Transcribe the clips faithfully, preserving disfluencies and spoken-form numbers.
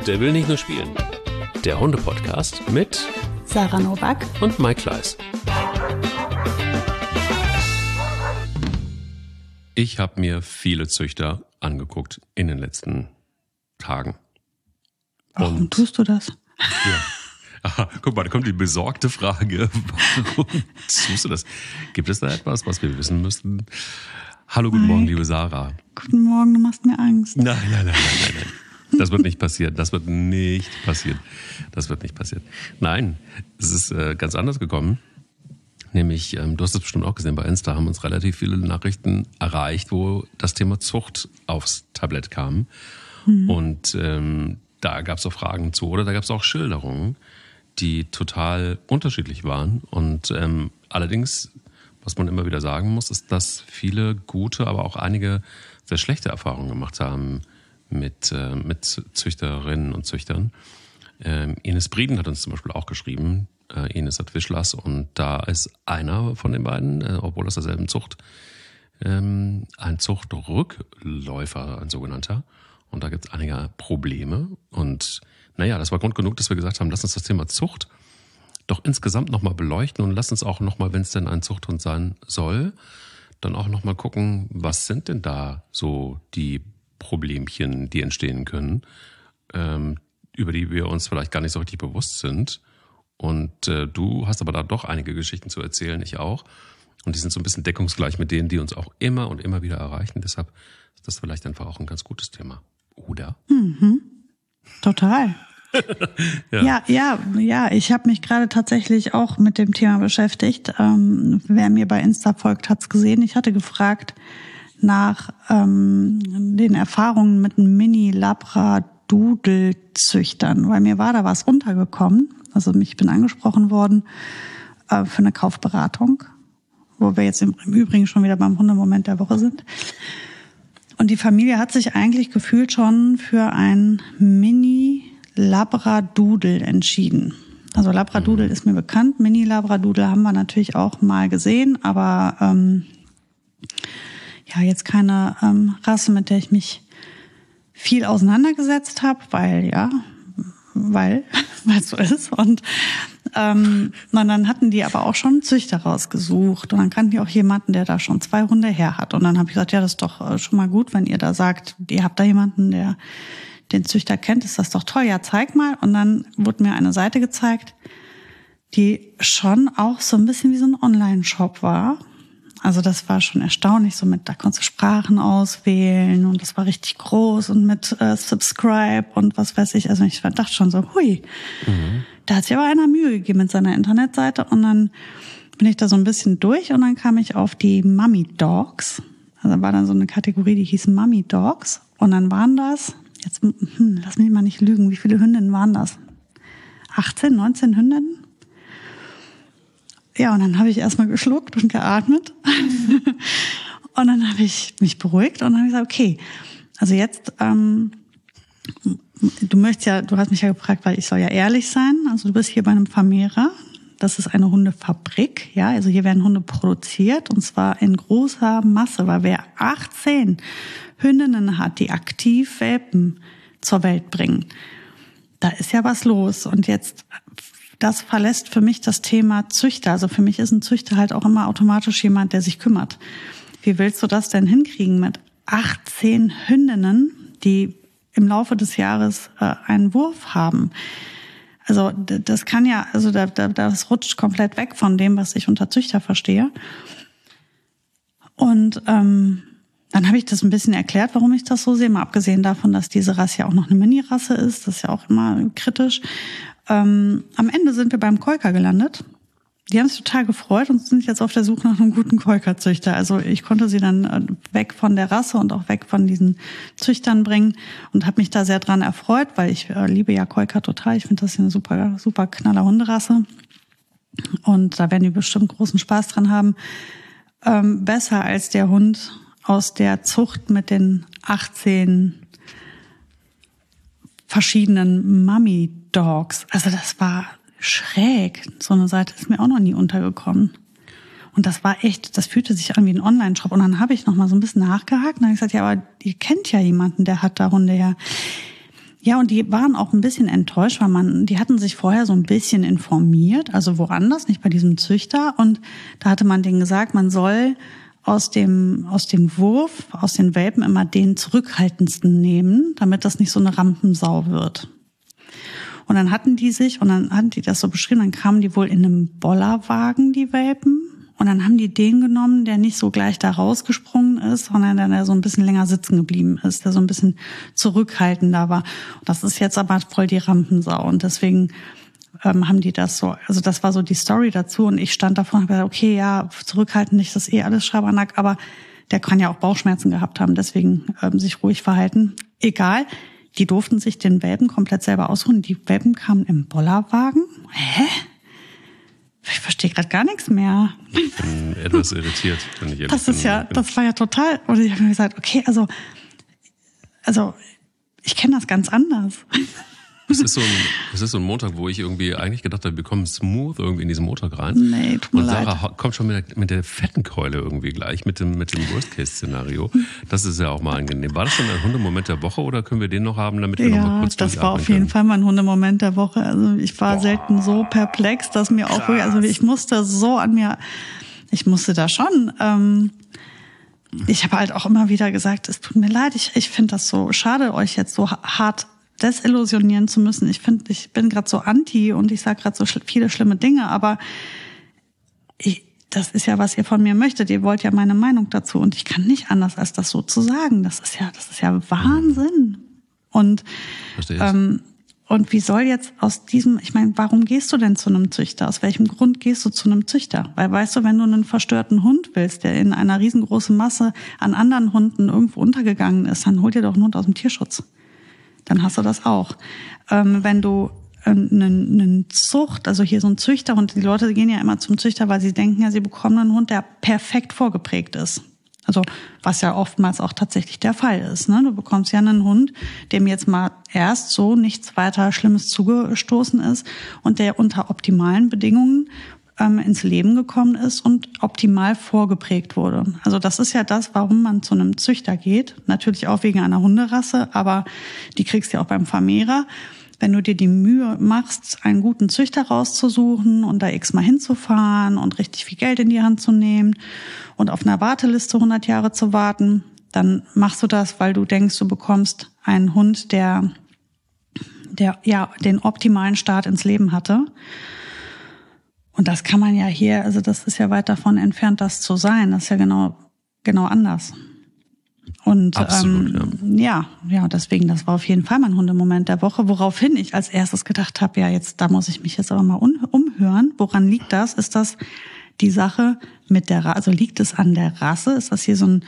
Der will nicht nur spielen. Der Hunde-Podcast mit Sarah Nowak und Mike Kleiss. Ich habe mir viele Züchter angeguckt in den letzten Tagen. Warum und, tust du das? Ja. Aha, guck mal, da kommt die besorgte Frage. Warum tust du das? Gibt es da etwas, was wir wissen müssten? Hallo, guten Mike. Morgen, liebe Sarah. Guten Morgen, du machst mir Angst. Nein, nein, nein, nein, nein, nein. Das wird nicht passieren. Das wird nicht passieren. Das wird nicht passieren. Nein, es ist äh, ganz anders gekommen. Nämlich, ähm, du hast es bestimmt auch gesehen, bei Insta haben uns relativ viele Nachrichten erreicht, wo das Thema Zucht aufs Tablett kam. Mhm. Und ähm, da gab es auch Fragen zu oder da gab es auch Schilderungen, die total unterschiedlich waren. Und ähm, allerdings, was man immer wieder sagen muss, ist, dass viele gute, aber auch einige sehr schlechte Erfahrungen gemacht haben mit, äh, mit Züchterinnen und Züchtern. Ähm, Ines Brieden hat uns zum Beispiel auch geschrieben, äh, Ines hat Wischlass, und da ist einer von den beiden, äh, obwohl aus derselben Zucht, ähm, ein Zuchtrückläufer, ein sogenannter. Und da gibt es einige Probleme. Und naja, das war Grund genug, dass wir gesagt haben, lass uns das Thema Zucht doch insgesamt nochmal beleuchten und lass uns auch nochmal, wenn es denn ein Zuchthund sein soll, dann auch nochmal gucken, was sind denn da so die Problemchen, die entstehen können, ähm, über die wir uns vielleicht gar nicht so richtig bewusst sind. Und äh, du hast aber da doch einige Geschichten zu erzählen, ich auch. Und die sind so ein bisschen deckungsgleich mit denen, die uns auch immer und immer wieder erreichen. Deshalb ist das vielleicht einfach auch ein ganz gutes Thema. Oder? Mhm. Total. ja. ja, ja, ja. Ich habe mich gerade tatsächlich auch mit dem Thema beschäftigt. Ähm, wer mir bei Insta folgt, hat's gesehen. Ich hatte gefragt nach ähm, den Erfahrungen mit Mini-Labradoodle-Züchtern, weil mir war da was untergekommen. Also ich bin angesprochen worden äh, für eine Kaufberatung, wo wir jetzt im, im Übrigen schon wieder beim Hundemoment der Woche sind. Und die Familie hat sich eigentlich gefühlt schon für ein Mini-Labradoodle entschieden. Also Labradoodle ist mir bekannt, Mini-Labradoodle haben wir natürlich auch mal gesehen, aber ähm, ja, jetzt keine ähm, Rasse, mit der ich mich viel auseinandergesetzt habe, weil, ja, weil, weil es so ist. Und ähm, und dann hatten die aber auch schon einen Züchter rausgesucht. Und dann kannten die auch jemanden, der da schon zwei Hunde her hat. Und dann habe ich gesagt, ja, das ist doch schon mal gut, wenn ihr da sagt, ihr habt da jemanden, der den Züchter kennt, ist das doch toll. Ja, zeig mal. Und dann wurde mir eine Seite gezeigt, die schon auch so ein bisschen wie so ein Online-Shop war. Also das war schon erstaunlich, so mit, da konntest du Sprachen auswählen und das war richtig groß und mit äh, Subscribe und was weiß ich. Also ich dachte schon so, hui, mhm. Da hat sich aber einer Mühe gegeben mit seiner Internetseite. Und dann bin ich da so ein bisschen durch und dann kam ich auf die Mummy Dogs. Also war dann so eine Kategorie, die hieß Mummy Dogs. Und dann waren das, jetzt hm, lass mich mal nicht lügen, wie viele Hündinnen waren das? achtzehn, neunzehn Hündinnen? Ja, und dann habe ich erstmal geschluckt und geatmet. Und dann habe ich mich beruhigt und dann habe ich gesagt, okay, also jetzt, ähm, du möchtest ja, du hast mich ja gefragt, weil ich soll ja ehrlich sein. Also du bist hier bei einem Vermehrer. Das ist eine Hundefabrik, ja. Also hier werden Hunde produziert und zwar in großer Masse, weil wer achtzehn Hündinnen hat, die aktiv Welpen zur Welt bringen, da ist ja was los. Und jetzt, das verlässt für mich das Thema Züchter. Also für mich ist ein Züchter halt auch immer automatisch jemand, der sich kümmert. Wie willst du das denn hinkriegen mit achtzehn Hündinnen, die im Laufe des Jahres äh, einen Wurf haben? Also das kann ja, also da, da, das rutscht komplett weg von dem, was ich unter Züchter verstehe. Und ähm, dann habe ich das ein bisschen erklärt, warum ich das so sehe. Mal abgesehen davon, dass diese Rasse ja auch noch eine Mini-Rasse ist, das ist ja auch immer kritisch. Ähm, am Ende sind wir beim Keuker gelandet. Die haben sich total gefreut und sind jetzt auf der Suche nach einem guten Keukerzüchter. Also ich konnte sie dann weg von der Rasse und auch weg von diesen Züchtern bringen und habe mich da sehr dran erfreut, weil ich äh, liebe ja Keuker total. Ich finde das eine super, super knaller Hunderasse und da werden die bestimmt großen Spaß dran haben. Ähm, besser als der Hund aus der Zucht mit den achtzehn verschiedenen Mummy Dogs. Also das war schräg. So eine Seite ist mir auch noch nie untergekommen. Und das war echt, das fühlte sich an wie ein Online-Shop. Und dann habe ich noch mal so ein bisschen nachgehakt und dann habe ich gesagt, ja, aber ihr kennt ja jemanden, der hat da Hunde her. Ja, und die waren auch ein bisschen enttäuscht, weil man, die hatten sich vorher so ein bisschen informiert, also woanders, nicht bei diesem Züchter. Und da hatte man denen gesagt, man soll aus dem, aus dem Wurf, aus den Welpen immer den zurückhaltendsten nehmen, damit das nicht so eine Rampensau wird. Und dann hatten die sich, und dann hatten die das so beschrieben, dann kamen die wohl in einem Bollerwagen, die Welpen. Und dann haben die den genommen, der nicht so gleich da rausgesprungen ist, sondern der so ein bisschen länger sitzen geblieben ist, der so ein bisschen zurückhaltender war. Und das ist jetzt aber voll die Rampensau. Und deswegen ähm, haben die das so, also das war so die Story dazu. Und ich stand davor und habe gesagt, okay, ja, zurückhaltend nicht, das ist eh alles Schabernack, aber der kann ja auch Bauchschmerzen gehabt haben, deswegen ähm, sich ruhig verhalten. Egal, die durften sich den Welpen komplett selber ausruhen. Die Welpen kamen im Bollerwagen. Hä? Ich verstehe gerade gar nichts mehr. Ich bin etwas irritiert, wenn ich ehrlich Das ist bin. ja, das war ja total. Und ich habe mir gesagt, okay, also, also ich kenne das ganz anders. Es ist so ein, es ist so ein Montag, wo ich irgendwie eigentlich gedacht habe, wir kommen smooth irgendwie in diesen Montag rein. Nee, tut mir Und Sarah leid. kommt schon mit der, mit der fetten Keule irgendwie gleich, mit dem, mit dem Worst-Case-Szenario. Das ist ja auch mal angenehm. War das schon ein Hundemoment der Woche oder können wir den noch haben, damit wir noch mal Ja, kurz das war auf durchatmen jeden können? Fall mein Hundemoment der Woche. Also ich war Boah, selten so perplex, dass mir auch wirklich, also ich musste so an mir, ich musste da schon, ähm, ich habe halt auch immer wieder gesagt, es tut mir leid, ich, ich finde das so schade, euch jetzt so hart desillusionieren zu müssen. Ich finde, ich bin gerade so anti und ich sage gerade so schl- viele schlimme Dinge, aber ich, das ist ja, was ihr von mir möchtet. Ihr wollt ja meine Meinung dazu und ich kann nicht anders, als das so zu sagen. Das ist ja, das ist ja Wahnsinn. Und Verstehe ich. ähm, und wie soll jetzt aus diesem, ich meine, warum gehst du denn zu einem Züchter? Aus welchem Grund gehst du zu einem Züchter? Weil weißt du, wenn du einen verstörten Hund willst, der in einer riesengroßen Masse an anderen Hunden irgendwo untergegangen ist, dann hol dir doch einen Hund aus dem Tierschutz. Dann hast du das auch. Ähm, wenn du einen, einen Zucht, also hier so ein Züchterhund, die Leute gehen ja immer zum Züchter, weil sie denken ja, sie bekommen einen Hund, der perfekt vorgeprägt ist. Also was ja oftmals auch tatsächlich der Fall ist. Ne? Du bekommst ja einen Hund, dem jetzt mal erst so nichts weiter Schlimmes zugestoßen ist und der unter optimalen Bedingungen ähm, ins Leben gekommen ist und optimal vorgeprägt wurde. Also das ist ja das, warum man zu einem Züchter geht. Natürlich auch wegen einer Hunderasse, aber die kriegst du ja auch beim Vermehrer. Wenn du dir die Mühe machst, einen guten Züchter rauszusuchen und da x-mal hinzufahren und richtig viel Geld in die Hand zu nehmen und auf einer Warteliste hundert Jahre zu warten, dann machst du das, weil du denkst, du bekommst einen Hund, der, der ja den optimalen Start ins Leben hatte. Und das kann man ja hier, also das ist ja weit davon entfernt, das zu sein. Das ist ja genau, genau anders. Und Absolut, ähm, ja. ja, ja, deswegen, das war auf jeden Fall mein Hundemoment der Woche, woraufhin ich als erstes gedacht habe, ja, jetzt, da muss ich mich jetzt aber mal un- umhören. Woran liegt das? Ist das die Sache mit der Rasse? Also liegt es an der Rasse? Ist das hier so ein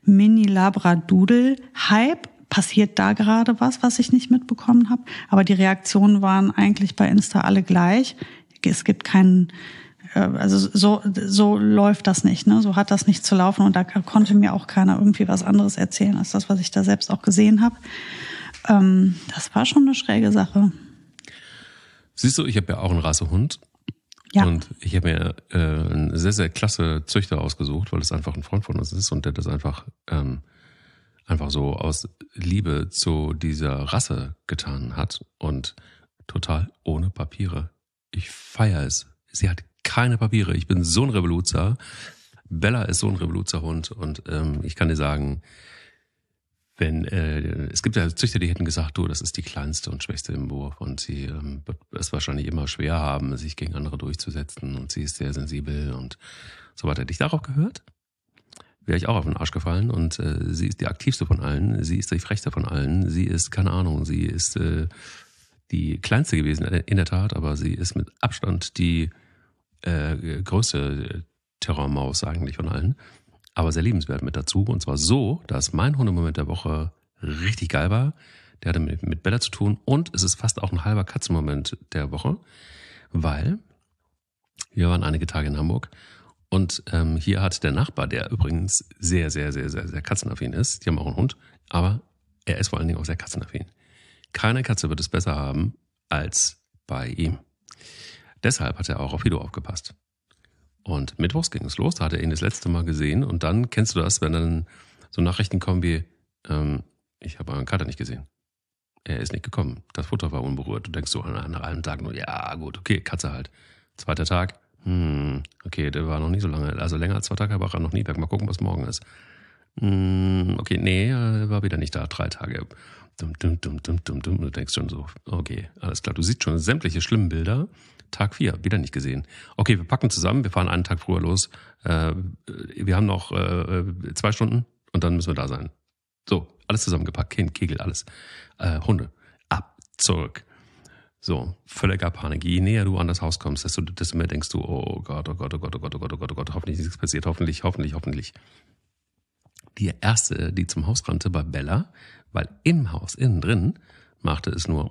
Mini-Labradoodle-Hype? Passiert da gerade was, was ich nicht mitbekommen habe? Aber die Reaktionen waren eigentlich bei Insta alle gleich. Es gibt keinen, also so so läuft das nicht, ne? So hat das nicht zu laufen und da konnte mir auch keiner irgendwie was anderes erzählen als das, was ich da selbst auch gesehen habe. Ähm, das war schon eine schräge Sache. Siehst du, ich habe ja auch einen Rassehund. Ja. Und ich habe mir äh, einen sehr, sehr klasse Züchter ausgesucht, weil es einfach ein Freund von uns ist und der das einfach ähm, einfach so aus Liebe zu dieser Rasse getan hat und total ohne Papiere. Ich feiere es. Sie hat keine Papiere. Ich bin so ein Revoluzer. Bella ist so ein Revoluzerhund und ähm, ich kann dir sagen, wenn äh, es gibt ja Züchter, die hätten gesagt, du, das ist die kleinste und schwächste im Wurf und sie ähm, wird es wahrscheinlich immer schwer haben, sich gegen andere durchzusetzen und sie ist sehr sensibel und so weiter. Hätte ich darauf gehört, wäre ich auch auf den Arsch gefallen und äh, sie ist die aktivste von allen, sie ist die frechste von allen, sie ist, keine Ahnung, sie ist äh, die kleinste gewesen in der Tat, aber sie ist mit Abstand die äh, größte Terrormaus eigentlich von allen. Aber sehr liebenswert mit dazu. Und zwar so, dass mein Hundemoment der Woche richtig geil war. Der hatte mit, mit Bella zu tun. Und es ist fast auch ein halber Katzenmoment der Woche. Weil wir waren einige Tage in Hamburg. Und ähm, hier hat der Nachbar, der übrigens sehr, sehr, sehr, sehr, sehr katzenaffin ist. Die haben auch einen Hund. Aber er ist vor allen Dingen auch sehr katzenaffin. Keine Katze wird es besser haben als bei ihm. Deshalb hat er auch auf Fido aufgepasst. Und mittwochs ging es los, da hat er ihn das letzte Mal gesehen. Und dann kennst du das, wenn dann so Nachrichten kommen wie, ähm, ich habe euren Kater nicht gesehen. er ist nicht gekommen. Das Futter war unberührt. Du denkst so nach einem Tag nur, ja gut, okay, Katze halt. Zweiter Tag, hm, okay, der war noch nicht so lange, also länger als zwei Tage war er noch nie weg. Mal gucken, was morgen ist. Hm, okay, nee, er war wieder nicht da, drei Tage. Dum, dum, dum, dum, dum, dum. Du denkst schon so, okay, alles klar. Du siehst schon sämtliche schlimmen Bilder. Tag vier, wieder nicht gesehen. Okay, wir packen zusammen, wir fahren einen Tag früher los. Äh, wir haben noch äh, zwei Stunden und dann müssen wir da sein. So, alles zusammengepackt, Kind, Kegel, alles. Äh, Hunde, ab, zurück. So, völliger Panik. Je näher du an das Haus kommst, desto, desto mehr denkst du, oh Gott, oh Gott, oh Gott, oh Gott, oh Gott, oh Gott, oh Gott, hoffentlich ist nichts passiert, hoffentlich, hoffentlich, hoffentlich. Die erste, die zum Haus rannte, war Bella, weil im Haus, innen drin, machte es nur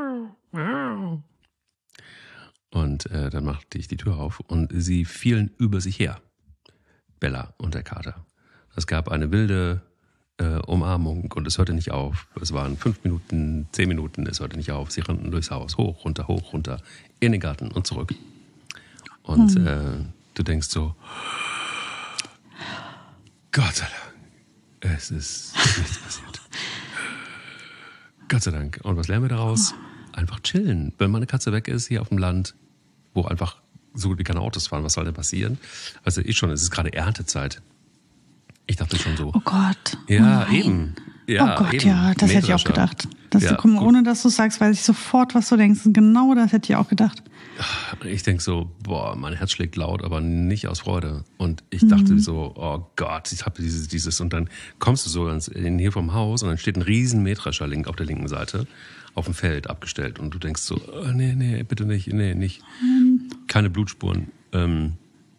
und äh, dann machte ich die Tür auf und sie fielen über sich her. Bella und der Kater. Es gab eine wilde äh, Umarmung und es hörte nicht auf. Es waren fünf Minuten, zehn Minuten, es hörte nicht auf. Sie rannten durchs Haus, hoch, runter, hoch, runter, in den Garten und zurück. Und hm. äh, du denkst so, Gott sei Dank, es ist nichts passiert. Gott sei Dank. Und was lernen wir daraus? Einfach chillen. Wenn meine Katze weg ist, hier auf dem Land, wo einfach so gut wie keine Autos fahren, was soll denn passieren? Also ich schon, es ist gerade Erntezeit. Ich dachte schon so. Oh Gott. Ja, oh eben. Ja, oh Gott, eben. ja, das hätte ich auch gedacht. Das, ja, komm, ohne dass du sagst, weiß ich sofort, was du denkst. Und genau das hätte ich auch gedacht. Ich denke so, boah, mein Herz schlägt laut, aber nicht aus Freude. Und ich dachte mhm. so, oh Gott, ich habe dieses, dieses. Und dann kommst du so ins, in, hier vom Haus und dann steht ein riesen Mähdrescher link auf der linken Seite auf dem Feld abgestellt. Und du denkst so, oh, nee, nee, bitte nicht, nee, nicht. Mhm. Keine Blutspuren. Ähm,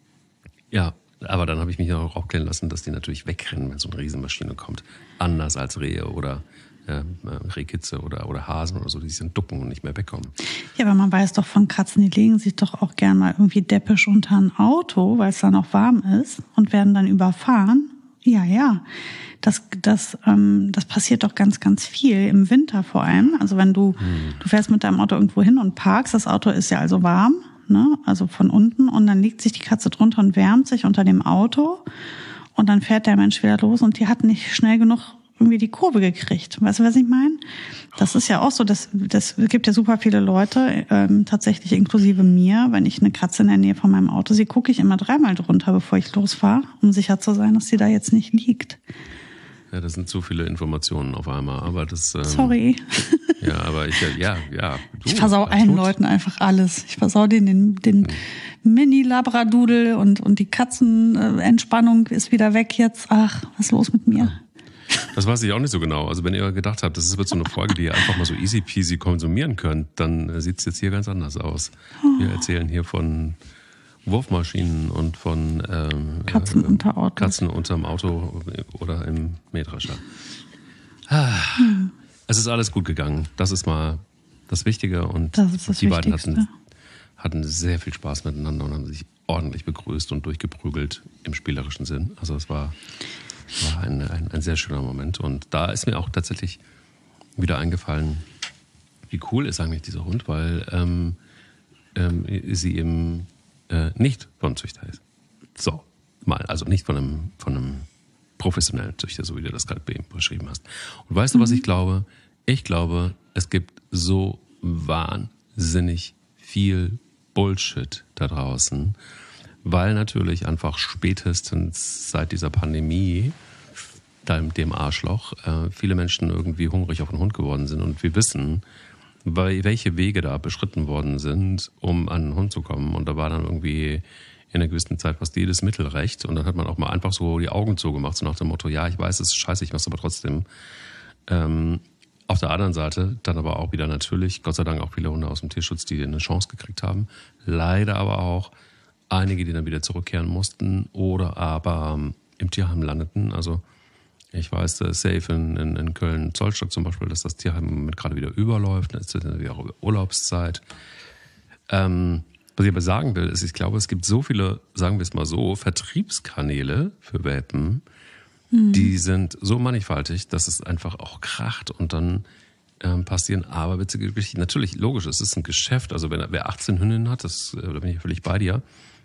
ja, aber dann habe ich mich auch aufklären lassen, dass die natürlich wegrennen, wenn so eine Riesenmaschine kommt. Anders als Rehe oder äh, Rehkitze oder, oder Hasen oder so, die sich dann ducken und nicht mehr wegkommen. Ja, aber man weiß doch von Katzen, die legen sich doch auch gern mal irgendwie deppisch unter ein Auto, weil es dann auch warm ist und werden dann überfahren. Ja, ja, das, das, ähm, das passiert doch ganz, ganz viel im Winter vor allem. Also wenn du, hm. du fährst mit deinem Auto irgendwo hin und parkst, das Auto ist ja also warm, ne? Also von unten, und dann legt sich die Katze drunter und wärmt sich unter dem Auto und dann fährt der Mensch wieder los und die hat nicht schnell genug irgendwie die Kurve gekriegt. Weißt du, was ich meine? Das ist ja auch so, das, das gibt ja super viele Leute, ähm, tatsächlich inklusive mir, wenn ich eine Katze in der Nähe von meinem Auto sehe, gucke ich immer dreimal drunter, bevor ich losfahre, um sicher zu sein, dass sie da jetzt nicht liegt. Ja, das sind zu viele Informationen auf einmal, aber das... Ähm, Sorry. Ja, aber ich, ja, ja. Du, ich versau allen Leuten einfach alles. Ich versau denen den, den hm. Mini-Labradoodle und, und die Katzenentspannung ist wieder weg jetzt. Ach, was ist los mit mir? Ja. Das weiß ich auch nicht so genau. Also wenn ihr gedacht habt, das wird so eine Folge, die ihr einfach mal so easy peasy konsumieren könnt, dann sieht es jetzt hier ganz anders aus. Wir erzählen hier von Wurfmaschinen und von ähm, Katzen äh, unter Auto. Katzen unterm Auto oder im Mähdrescher. Ah, hm. Es ist alles gut gegangen. Das ist mal das Wichtige. Und das ist das die beiden Wichtigste. hatten, hatten sehr viel Spaß miteinander und haben sich ordentlich begrüßt und durchgeprügelt im spielerischen Sinn. Also es war... War ein, ein, ein sehr schöner Moment. Und da ist mir auch tatsächlich wieder eingefallen, wie cool ist eigentlich dieser Hund, weil ähm, ähm, sie eben äh, nicht von Züchter ist. So, mal, also nicht von einem, von einem professionellen Züchter, so wie du das gerade beschrieben hast. Und weißt du, was ich glaube? Ich glaube, es gibt so wahnsinnig viel Bullshit da draußen, weil natürlich einfach spätestens seit dieser Pandemie, dem Arschloch, viele Menschen irgendwie hungrig auf einen Hund geworden sind. Und wir wissen, welche Wege da beschritten worden sind, um an einen Hund zu kommen. Und da war dann irgendwie in einer gewissen Zeit fast jedes Mittel recht. Und dann hat man auch mal einfach so die Augen zugemacht, so nach dem Motto, ja, ich weiß, es ist scheiße, ich mach's aber trotzdem. Ähm, auf der anderen Seite dann aber auch wieder natürlich, Gott sei Dank auch viele Hunde aus dem Tierschutz, die eine Chance gekriegt haben. Leider aber auch einige, die dann wieder zurückkehren mussten oder aber ähm, im Tierheim landeten. Also ich weiß, äh, safe in, in, in Köln-Zollstock zum Beispiel, dass das Tierheim mit gerade wieder überläuft. Jetzt ist ja auch Urlaubszeit. Ähm, was ich aber sagen will, ist, ich glaube, es gibt so viele, sagen wir es mal so, Vertriebskanäle für Welpen, mhm. die sind so mannigfaltig, dass es einfach auch kracht und dann ähm, passieren aberwitzige Geschichten. Natürlich, logisch, es ist ein Geschäft. Also wenn wer achtzehn Hündinnen hat, das, da bin ich völlig bei dir,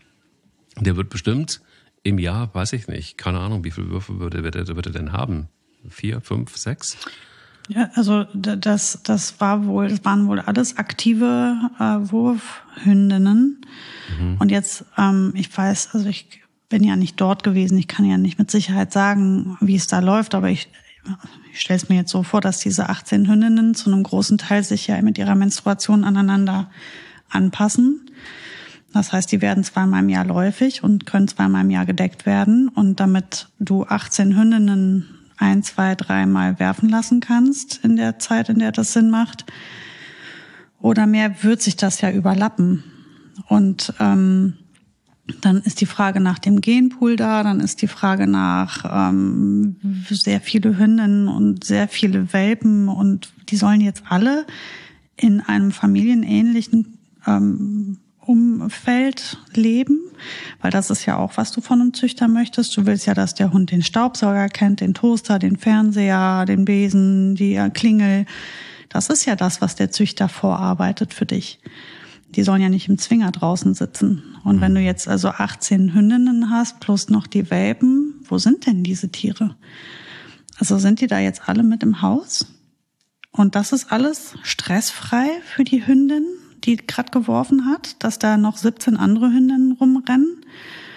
der wird bestimmt im Jahr, weiß ich nicht, keine Ahnung, wie viele Würfe würde, würde, würde er denn haben? Vier, fünf, sechs? Ja, also das, das war wohl, das waren wohl alles aktive äh, Wurfhündinnen. Mhm. Und jetzt, ähm, ich weiß, also ich bin ja nicht dort gewesen, ich kann ja nicht mit Sicherheit sagen, wie es da läuft, aber ich, ich stelle es mir jetzt so vor, dass diese achtzehn Hündinnen zu einem großen Teil sich ja mit ihrer Menstruation aneinander anpassen. Das heißt, die werden zweimal im Jahr läufig und können zweimal im Jahr gedeckt werden. Und damit du achtzehn Hündinnen ein, zwei, dreimal werfen lassen kannst in der Zeit, in der das Sinn macht, oder mehr, wird sich das ja überlappen. Und ähm, dann ist die Frage nach dem Genpool da, dann ist die Frage nach ähm, sehr viele Hündinnen und sehr viele Welpen, und die sollen jetzt alle in einem familienähnlichen ähm, Umfeld leben, weil das ist ja auch, was du von einem Züchter möchtest. Du willst ja, dass der Hund den Staubsauger kennt, den Toaster, den Fernseher, den Besen, die Klingel. Das ist ja das, was der Züchter vorarbeitet für dich. Die sollen ja nicht im Zwinger draußen sitzen. Und wenn du jetzt also achtzehn Hündinnen hast, plus noch die Welpen, wo sind denn diese Tiere? Also sind die da jetzt alle mit im Haus? Und das ist alles stressfrei für die Hündin, die gerade geworfen hat, dass da noch siebzehn andere Hündinnen rumrennen.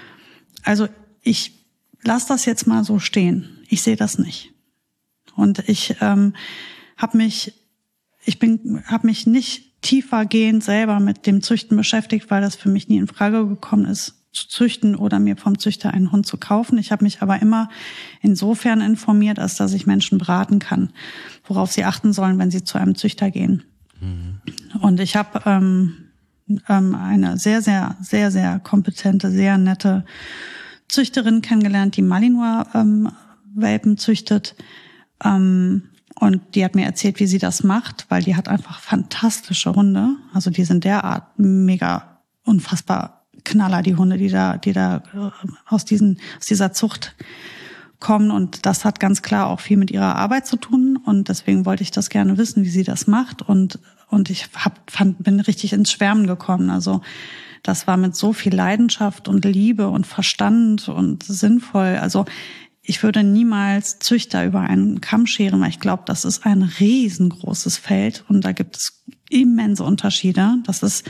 Also ich lasse das jetzt mal so stehen. Ich sehe das nicht. Und ich ähm, habe mich, ich bin, habe mich nicht tiefergehend selber mit dem Züchten beschäftigt, weil das für mich nie in Frage gekommen ist, zu züchten oder mir vom Züchter einen Hund zu kaufen. Ich habe mich aber immer insofern informiert, als dass ich Menschen beraten kann, worauf sie achten sollen, wenn sie zu einem Züchter gehen. Mhm. Und ich habe ähm, ähm, eine sehr, sehr, sehr, sehr kompetente, sehr nette Züchterin kennengelernt, die Malinois-Welpen ähm, züchtet. Ähm, und die hat mir erzählt, wie sie das macht, weil die hat einfach fantastische Hunde. Also die sind derart mega, unfassbar Knaller, die Hunde, die da, die da aus diesen, aus dieser Zucht kommen. Und das hat ganz klar auch viel mit ihrer Arbeit zu tun. Und deswegen wollte ich das gerne wissen, wie sie das macht. Und, und ich hab, fand, bin richtig ins Schwärmen gekommen. Also, das war mit so viel Leidenschaft und Liebe und Verstand und sinnvoll. Also, ich würde niemals Züchter über einen Kamm scheren, weil ich glaube, das ist ein riesengroßes Feld. Und da gibt es immense Unterschiede. Das ist,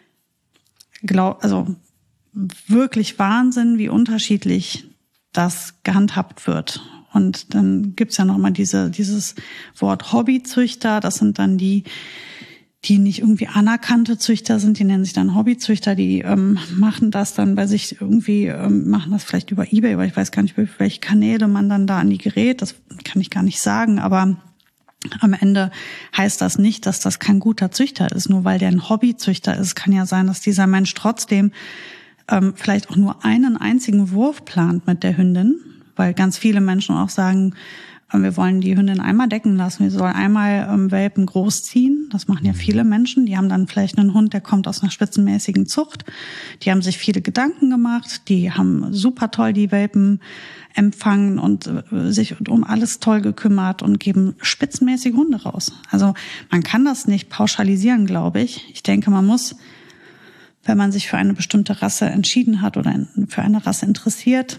glaub, also, wirklich Wahnsinn, wie unterschiedlich das gehandhabt wird. Und dann gibt's ja noch mal diese, dieses Wort Hobbyzüchter. Das sind dann die, die nicht irgendwie anerkannte Züchter sind. Die nennen sich dann Hobbyzüchter. Die ähm, machen das dann bei sich irgendwie, ähm, machen das vielleicht über eBay, aber ich weiß gar nicht, welche Kanäle man dann da an die gerät. Das kann ich gar nicht sagen. Aber am Ende heißt das nicht, dass das kein guter Züchter ist. Nur weil der ein Hobbyzüchter ist, kann ja sein, dass dieser Mensch trotzdem ähm, vielleicht auch nur einen einzigen Wurf plant mit der Hündin, weil ganz viele Menschen auch sagen, äh, wir wollen die Hündin einmal decken lassen, wir sollen einmal ähm, Welpen großziehen. Das machen ja viele Menschen. Die haben dann vielleicht einen Hund, der kommt aus einer spitzenmäßigen Zucht. Die haben sich viele Gedanken gemacht, die haben super toll die Welpen empfangen und äh, sich um alles toll gekümmert und geben spitzenmäßige Hunde raus. Also man kann das nicht pauschalisieren, glaube ich. Ich denke, man muss, wenn man sich für eine bestimmte Rasse entschieden hat oder für eine Rasse interessiert,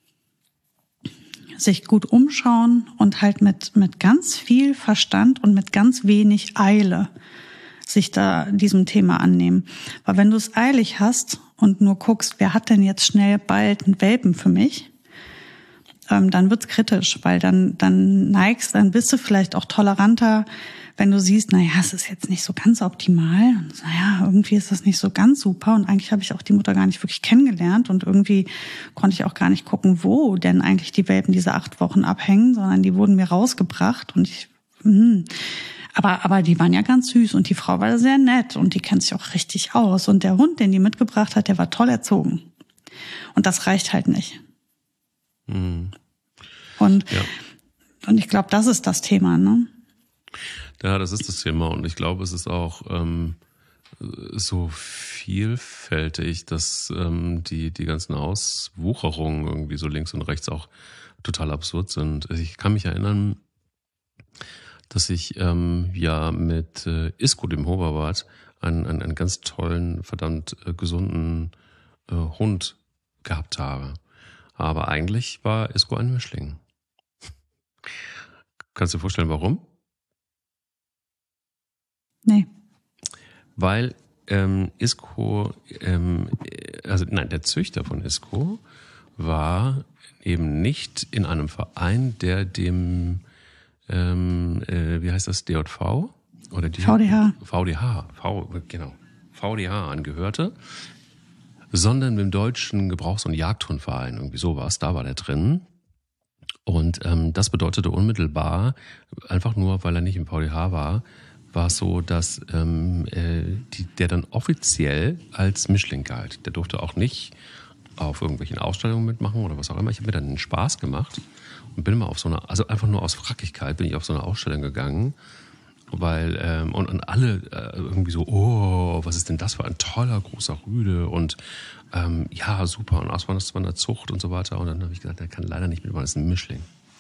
sich gut umschauen und halt mit mit ganz viel Verstand und mit ganz wenig Eile sich da diesem Thema annehmen. Weil wenn du es eilig hast und nur guckst, wer hat denn jetzt schnell bald einen Welpen für mich, ähm, dann wird's kritisch, weil dann dann neigst, dann bist du vielleicht auch toleranter, wenn du siehst, naja, es ist jetzt nicht so ganz optimal. Naja, irgendwie ist das nicht so ganz super. Und eigentlich habe ich auch die Mutter gar nicht wirklich kennengelernt. Und irgendwie konnte ich auch gar nicht gucken, wo denn eigentlich die Welpen diese acht Wochen abhängen, sondern die wurden mir rausgebracht. Und ich, mh. aber aber die waren ja ganz süß. Und die Frau war sehr nett. Und die kennt sich auch richtig aus. Und der Hund, den die mitgebracht hat, der war toll erzogen. Und das reicht halt nicht. Mhm. Und, ja. und ich glaube, das ist das Thema, ne? Ja, das ist das Thema und ich glaube, es ist auch ähm, so vielfältig, dass ähm, die die ganzen Auswucherungen irgendwie so links und rechts auch total absurd sind. Ich kann mich erinnern, dass ich ähm, ja mit äh, Isco, dem Hoverwart, einen, einen, einen ganz tollen, verdammt äh, gesunden äh, Hund gehabt habe. Aber eigentlich war Isco ein Mischling. Kannst du dir vorstellen, warum? Nee. Weil ähm, Isco, ähm, also nein, der Züchter von Isco war eben nicht in einem Verein, der dem, ähm, äh, wie heißt das, D J V? Oder die V D H. V D H, v, genau, V D H angehörte, sondern dem Deutschen Gebrauchs- und Jagdhundverein, irgendwie sowas, da war der drin. Und ähm, das bedeutete unmittelbar, einfach nur, weil er nicht im V D H war, war es so, dass ähm, äh, die, der dann offiziell als Mischling galt. Der durfte auch nicht auf irgendwelchen Ausstellungen mitmachen oder was auch immer. Ich habe mir dann einen Spaß gemacht und bin mal auf so eine, also einfach nur aus Frackigkeit bin ich auf so eine Ausstellung gegangen, weil ähm, und, und alle äh, irgendwie so, oh, was ist denn das für ein toller großer Rüde und ähm, ja super und auswandernder Zucht und so weiter. Und dann habe ich gesagt, der kann leider nicht mitmachen, das ist ein Mischling.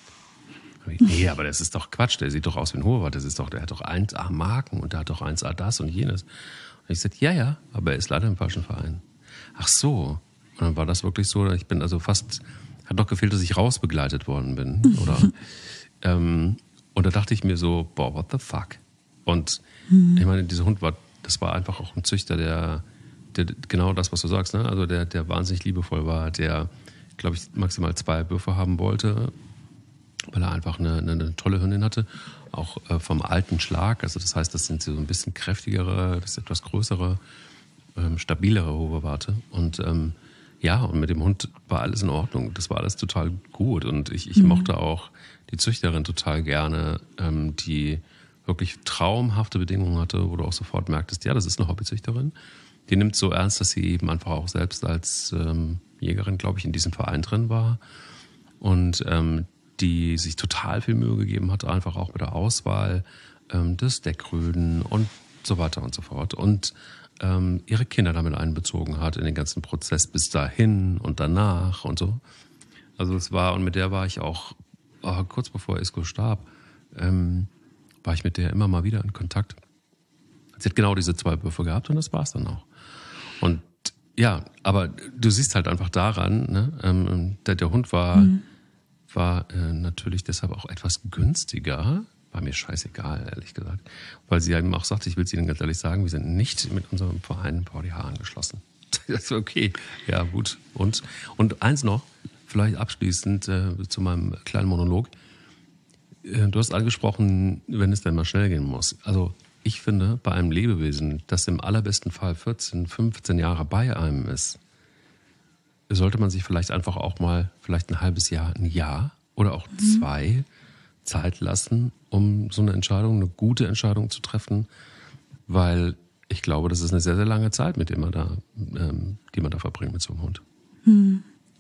Ich, nee, aber das ist doch Quatsch, der sieht doch aus wie ein Horvath, das ist doch, der hat doch eins A Marken und der hat doch eins A das und jenes. Und ich sagte, ja, ja, aber er ist leider im falschen Verein. Ach so. Und dann war das wirklich so, ich bin also fast, hat doch gefehlt, dass ich rausbegleitet worden bin. Oder ähm, und da dachte ich mir so, boah, what the fuck? Und mhm. ich meine, dieser Hund war, das war einfach auch ein Züchter, der, der genau das, was du sagst, ne? Also der, der wahnsinnig liebevoll war, der, glaube ich, maximal zwei Würfe haben wollte, weil er einfach eine, eine, eine tolle Hündin hatte, auch äh, vom alten Schlag. Also das heißt, das sind so ein bisschen kräftigere, das ist etwas größere, ähm, stabilere Hoverwarte. Und ähm, ja, und mit dem Hund war alles in Ordnung. Das war alles total gut. Und ich, ich mhm. mochte auch die Züchterin total gerne, ähm, die wirklich traumhafte Bedingungen hatte, wo du auch sofort merktest, ja, das ist eine Hobbyzüchterin. Die nimmt so ernst, dass sie eben einfach auch selbst als ähm, Jägerin, glaube ich, in diesem Verein drin war. Und ähm, die sich total viel Mühe gegeben hat, einfach auch mit der Auswahl ähm, des Deckröden und so weiter und so fort. Und ähm, ihre Kinder damit einbezogen hat in den ganzen Prozess bis dahin und danach und so. Also es war, und mit der war ich auch, oh, kurz bevor Isco starb, ähm, war ich mit der immer mal wieder in Kontakt. Sie hat genau diese zwei Würfe gehabt und das war's dann auch. Und ja, aber du siehst halt einfach daran, ne, ähm, der, der Hund war... Mhm. war äh, natürlich deshalb auch etwas günstiger. War mir scheißegal, ehrlich gesagt. Weil sie eben auch sagte, ich will es Ihnen ganz ehrlich sagen, wir sind nicht mit unserem Verein V D H angeschlossen. Das ist okay. Ja, gut. Und, und eins noch, vielleicht abschließend äh, zu meinem kleinen Monolog. Äh, du hast angesprochen, wenn es denn mal schnell gehen muss. Also ich finde, bei einem Lebewesen, das im allerbesten Fall vierzehn, fünfzehn Jahre bei einem ist, sollte man sich vielleicht einfach auch mal vielleicht ein halbes Jahr, ein Jahr oder auch mhm. zwei Zeit lassen, um so eine Entscheidung, eine gute Entscheidung zu treffen, weil ich glaube, das ist eine sehr, sehr lange Zeit, mit der man da, ähm, die man da verbringt mit so einem Hund. Mhm.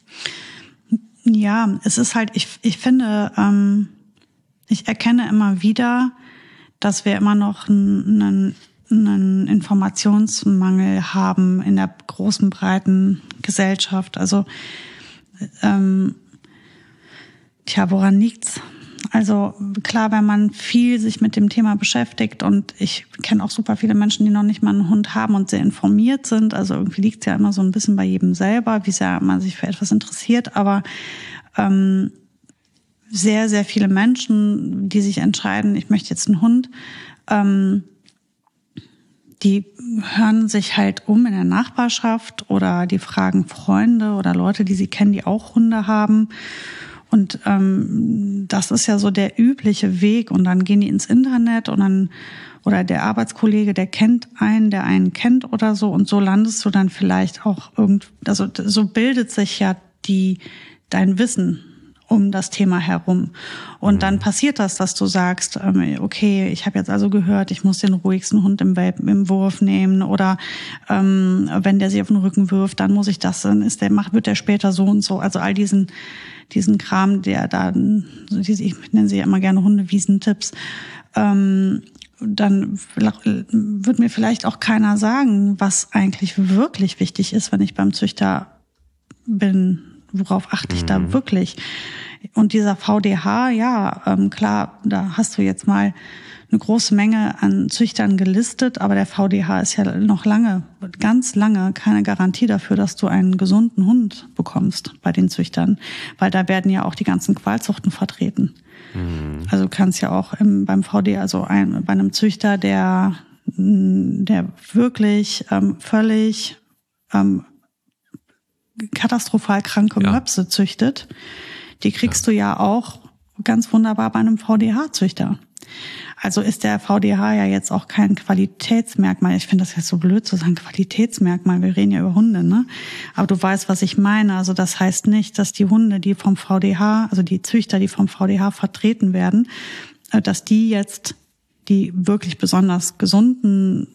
Ja, es ist halt, ich, ich finde, ähm, ich erkenne immer wieder, dass wir immer noch einen einen Informationsmangel haben in der großen, breiten Gesellschaft. Also, ähm, tja, woran liegt's? Also klar, wenn man viel sich mit dem Thema beschäftigt und ich kenne auch super viele Menschen, die noch nicht mal einen Hund haben und sehr informiert sind. Also irgendwie liegt's ja immer so ein bisschen bei jedem selber, wie sehr man sich für etwas interessiert. Aber ähm, sehr, sehr viele Menschen, die sich entscheiden, ich möchte jetzt einen Hund, ähm, die hören sich halt um in der Nachbarschaft oder die fragen Freunde oder Leute, die sie kennen, die auch Hunde haben. Und ähm, das ist ja so der übliche Weg. Und dann gehen die ins Internet und dann oder der Arbeitskollege, der kennt einen, der einen kennt oder so. Und so landest du dann vielleicht auch irgend, also so bildet sich ja die dein Wissen um das Thema herum. Und dann passiert das, dass du sagst, okay, ich habe jetzt also gehört, ich muss den ruhigsten Hund im, Welpen, im Wurf nehmen oder ähm, wenn der sich auf den Rücken wirft, dann muss ich das, dann ist der, macht, wird der später so und so. Also all diesen diesen Kram, der da, ich nenne sie ja immer gerne Hundewiesentipps, ähm, dann wird mir vielleicht auch keiner sagen, was eigentlich wirklich wichtig ist, wenn ich beim Züchter bin. Worauf achte ich mhm. da wirklich? Und dieser V D H, ja, ähm, klar, da hast du jetzt mal eine große Menge an Züchtern gelistet, aber der V D H ist ja noch lange, ganz lange keine Garantie dafür, dass du einen gesunden Hund bekommst bei den Züchtern, weil da werden ja auch die ganzen Qualzuchten vertreten. Mhm. Also du kannst ja auch im, beim V D, also ein, bei einem Züchter, der der wirklich ähm, völlig ähm, katastrophal kranke ja. Möpse züchtet, die kriegst ja. du ja auch ganz wunderbar bei einem V D H-Züchter. Also ist der V D H ja jetzt auch kein Qualitätsmerkmal. Ich finde das jetzt so blöd zu sagen, Qualitätsmerkmal. Wir reden ja über Hunde, ne? Aber du weißt, was ich meine. Also das heißt nicht, dass die Hunde, die vom V D H, also die Züchter, die vom V D H vertreten werden, dass die jetzt die wirklich besonders gesunden,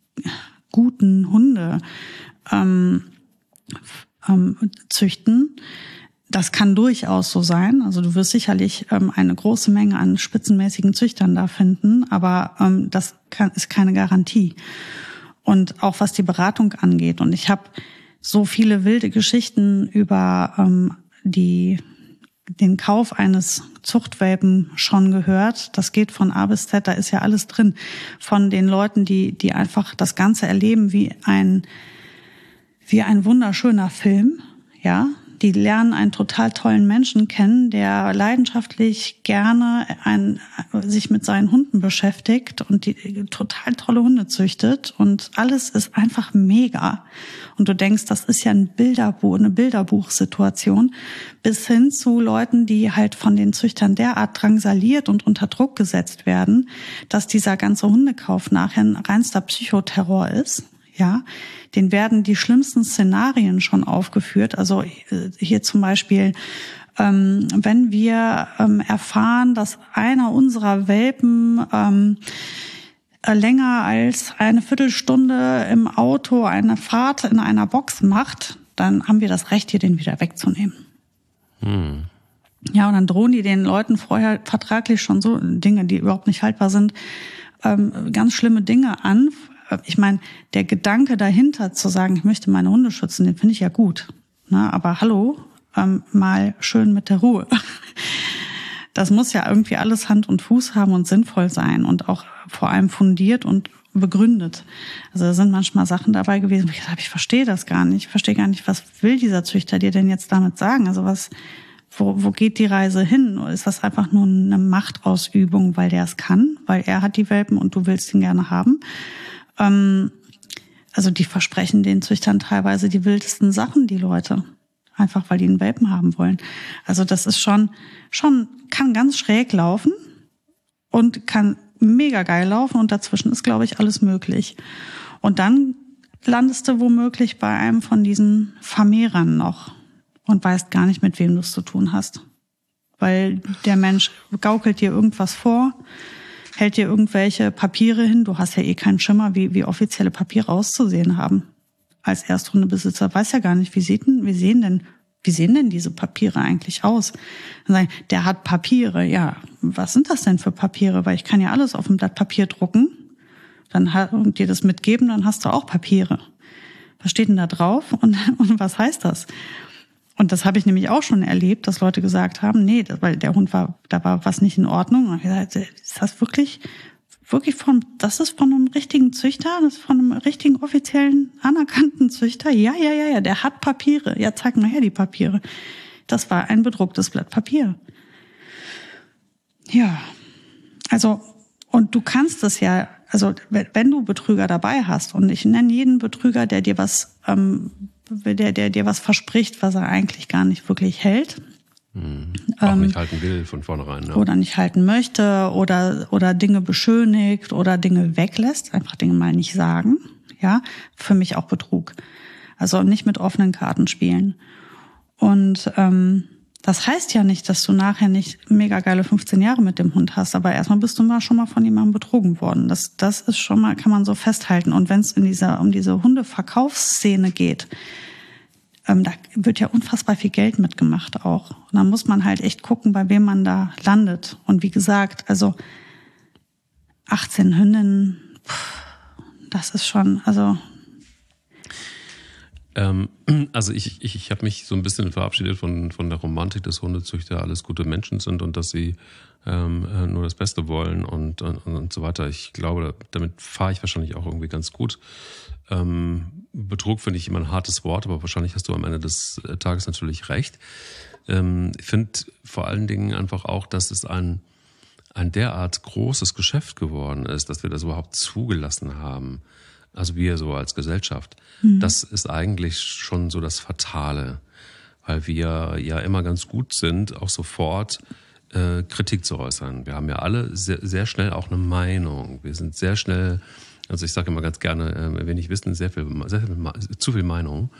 guten Hunde ähm, ähm, züchten. Das kann durchaus so sein. Also du wirst sicherlich ähm, eine große Menge an spitzenmäßigen Züchtern da finden, aber ähm, das kann, ist keine Garantie. Und auch was die Beratung angeht. Und ich habe so viele wilde Geschichten über ähm, die den Kauf eines Zuchtwelpen schon gehört. Das geht von A bis Z, da ist ja alles drin. Von den Leuten, die die einfach das Ganze erleben wie ein wie ein wunderschöner Film, ja. Die lernen einen total tollen Menschen kennen, der leidenschaftlich gerne ein, sich mit seinen Hunden beschäftigt und die total tolle Hunde züchtet und alles ist einfach mega. Und du denkst, das ist ja ein Bilderbuch, eine Bilderbuchsituation, bis hin zu Leuten, die halt von den Züchtern derart drangsaliert und unter Druck gesetzt werden, dass dieser ganze Hundekauf nachher ein reinster Psychoterror ist. Ja, denen werden die schlimmsten Szenarien schon aufgeführt. Also hier zum Beispiel, ähm, wenn wir ähm, erfahren, dass einer unserer Welpen ähm, länger als eine Viertelstunde im Auto eine Fahrt in einer Box macht, dann haben wir das Recht, hier den wieder wegzunehmen. Hm. Ja, und dann drohen die den Leuten vorher vertraglich schon so Dinge, die überhaupt nicht haltbar sind, ähm, ganz schlimme Dinge an. Ich meine, der Gedanke dahinter zu sagen, ich möchte meine Hunde schützen, den finde ich ja gut. Na, aber hallo, ähm, mal schön mit der Ruhe. Das muss ja irgendwie alles Hand und Fuß haben und sinnvoll sein und auch vor allem fundiert und begründet. Also da sind manchmal Sachen dabei gewesen, wo ich gesagt habe, ich verstehe das gar nicht. Ich verstehe gar nicht, was will dieser Züchter dir denn jetzt damit sagen? Also was, wo, wo geht die Reise hin? Oder ist das einfach nur eine Machtausübung, weil der es kann, weil er hat die Welpen und du willst ihn gerne haben? Also die versprechen den Züchtern teilweise die wildesten Sachen, die Leute. Einfach, weil die einen Welpen haben wollen. Also das ist schon, schon, kann ganz schräg laufen und kann mega geil laufen und dazwischen ist, glaube ich, alles möglich. Und dann landest du womöglich bei einem von diesen Vermehrern noch und weißt gar nicht, mit wem du es zu tun hast. Weil der Mensch gaukelt dir irgendwas vor, hält dir irgendwelche Papiere hin. Du hast ja eh keinen Schimmer, wie, wie offizielle Papiere auszusehen haben. Als Ersthundebesitzer weiß ja gar nicht, wie sehen, wie sehen denn, wie sehen denn diese Papiere eigentlich aus? Dann sagen, der hat Papiere. Ja, was sind das denn für Papiere? Weil ich kann ja alles auf dem Blatt Papier drucken, dann hat, und dir das mitgeben, dann hast du auch Papiere. Was steht denn da drauf und, und was heißt das? Und das habe ich nämlich auch schon erlebt, dass Leute gesagt haben, nee, das, weil der Hund war, da war was nicht in Ordnung. Und ich gesagt, ist das wirklich, wirklich von, das ist von einem richtigen Züchter, das ist von einem richtigen offiziellen, anerkannten Züchter? Ja, ja, ja, ja, der hat Papiere. Ja, zeig mal her die Papiere. Das war ein bedrucktes Blatt Papier. Ja, also, und du kannst es ja, also wenn du Betrüger dabei hast, und ich nenne jeden Betrüger, der dir was, ähm, der, der dir was verspricht, was er eigentlich gar nicht wirklich hält. Hm. Auch ähm, nicht halten will von vornherein. Ne? Oder nicht halten möchte oder, oder Dinge beschönigt oder Dinge weglässt, einfach Dinge mal nicht sagen. Ja, für mich auch Betrug. Also nicht mit offenen Karten spielen. Und ähm, das heißt ja nicht, dass du nachher nicht mega geile fünfzehn Jahre mit dem Hund hast, aber erstmal bist du mal schon mal von jemandem betrogen worden. Das, das ist schon mal, kann man so festhalten. Und wenn es in dieser, um diese Hundeverkaufsszene geht, ähm, da wird ja unfassbar viel Geld mitgemacht auch. Und da muss man halt echt gucken, bei wem man da landet. Und wie gesagt, also achtzehn Hündinnen, pff, das ist schon, also... Also ich, ich, ich habe mich so ein bisschen verabschiedet von, von der Romantik, dass Hundezüchter alles gute Menschen sind und dass sie ähm, nur das Beste wollen und, und, und so weiter. Ich glaube, damit fahre ich wahrscheinlich auch irgendwie ganz gut. Ähm, Betrug finde ich immer ein hartes Wort, aber wahrscheinlich hast du am Ende des Tages natürlich recht. Ähm, ich finde vor allen Dingen einfach auch, dass es ein, ein derart großes Geschäft geworden ist, dass wir das überhaupt zugelassen haben, also wir so als Gesellschaft, mhm. das ist eigentlich schon so das Fatale, weil wir ja immer ganz gut sind, auch sofort äh, Kritik zu äußern. Wir haben ja alle sehr, sehr schnell auch eine Meinung. Wir sind sehr schnell, also ich sage immer ganz gerne, äh, wenig Wissen, sehr viel, sehr viel, zu viel Meinung.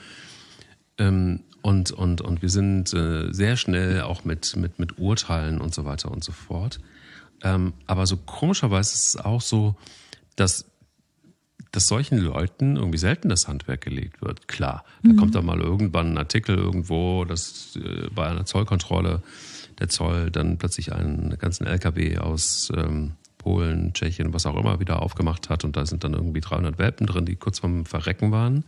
Ähm, und, und, und wir sind äh, sehr schnell auch mit, mit, mit Urteilen und so weiter und so fort. Ähm, aber so komischerweise ist es auch so, dass dass solchen Leuten irgendwie selten das Handwerk gelegt wird. Klar, da mhm. kommt da mal irgendwann ein Artikel irgendwo, dass äh, bei einer Zollkontrolle der Zoll dann plötzlich einen ganzen L K W aus ähm, Polen, Tschechien, was auch immer wieder aufgemacht hat und da sind dann irgendwie dreihundert Welpen drin, die kurz vorm Verrecken waren.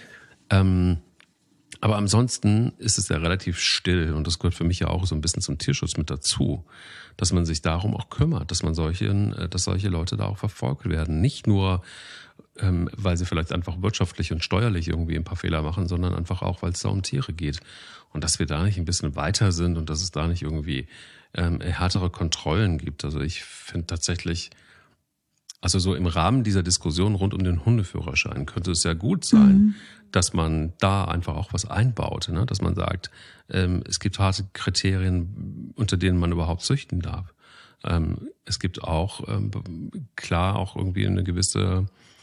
Ähm, aber ansonsten ist es ja relativ still und das gehört für mich ja auch so ein bisschen zum Tierschutz mit dazu, dass man sich darum auch kümmert, dass man solchen, dass solche Leute da auch verfolgt werden. Nicht nur Ähm, weil sie vielleicht einfach wirtschaftlich und steuerlich irgendwie ein paar Fehler machen, sondern einfach auch, weil es da um Tiere geht. Und dass wir da nicht ein bisschen weiter sind und dass es da nicht irgendwie ähm, härtere Kontrollen gibt. Also ich finde tatsächlich, also so im Rahmen dieser Diskussion rund um den Hundeführerschein könnte es ja gut sein, mhm. dass man da einfach auch was einbaut, ne? Dass man sagt, ähm, es gibt harte Kriterien, unter denen man überhaupt züchten darf. Ähm, es gibt auch ähm, klar auch irgendwie eine gewisse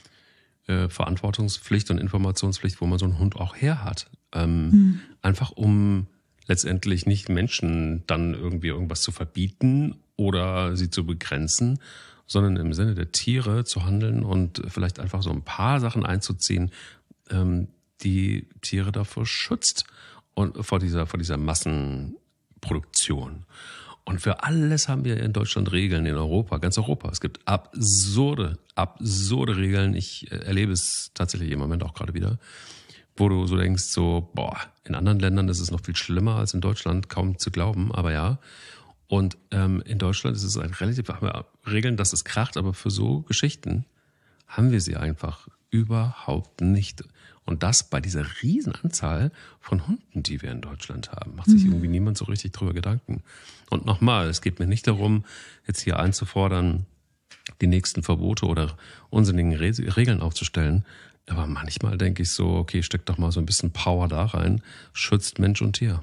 Äh, Verantwortungspflicht und Informationspflicht, wo man so einen Hund auch her hat. Ähm, mhm. Einfach um letztendlich nicht Menschen dann irgendwie irgendwas zu verbieten oder sie zu begrenzen, sondern im Sinne der Tiere zu handeln und vielleicht einfach so ein paar Sachen einzuziehen, ähm, die Tiere davor schützt und vor dieser, vor dieser Massenproduktion. Und für alles haben wir in Deutschland Regeln, in Europa, ganz Europa. Es gibt absurde, absurde Regeln. Ich erlebe es tatsächlich im Moment auch gerade wieder, wo du so denkst, so, boah, in anderen Ländern ist es noch viel schlimmer als in Deutschland, kaum zu glauben, aber ja. Und ähm, in Deutschland ist es ein relativ, haben wir Regeln, dass es kracht, aber für so Geschichten haben wir sie einfach überhaupt nicht. Und das bei dieser riesen Anzahl von Hunden, die wir in Deutschland haben, macht sich mhm. irgendwie niemand so richtig drüber Gedanken. Und nochmal, es geht mir nicht darum, jetzt hier einzufordern, die nächsten Verbote oder unsinnigen Re- Regeln aufzustellen. Aber manchmal denke ich so, okay, steck doch mal so ein bisschen Power da rein, schützt Mensch und Tier.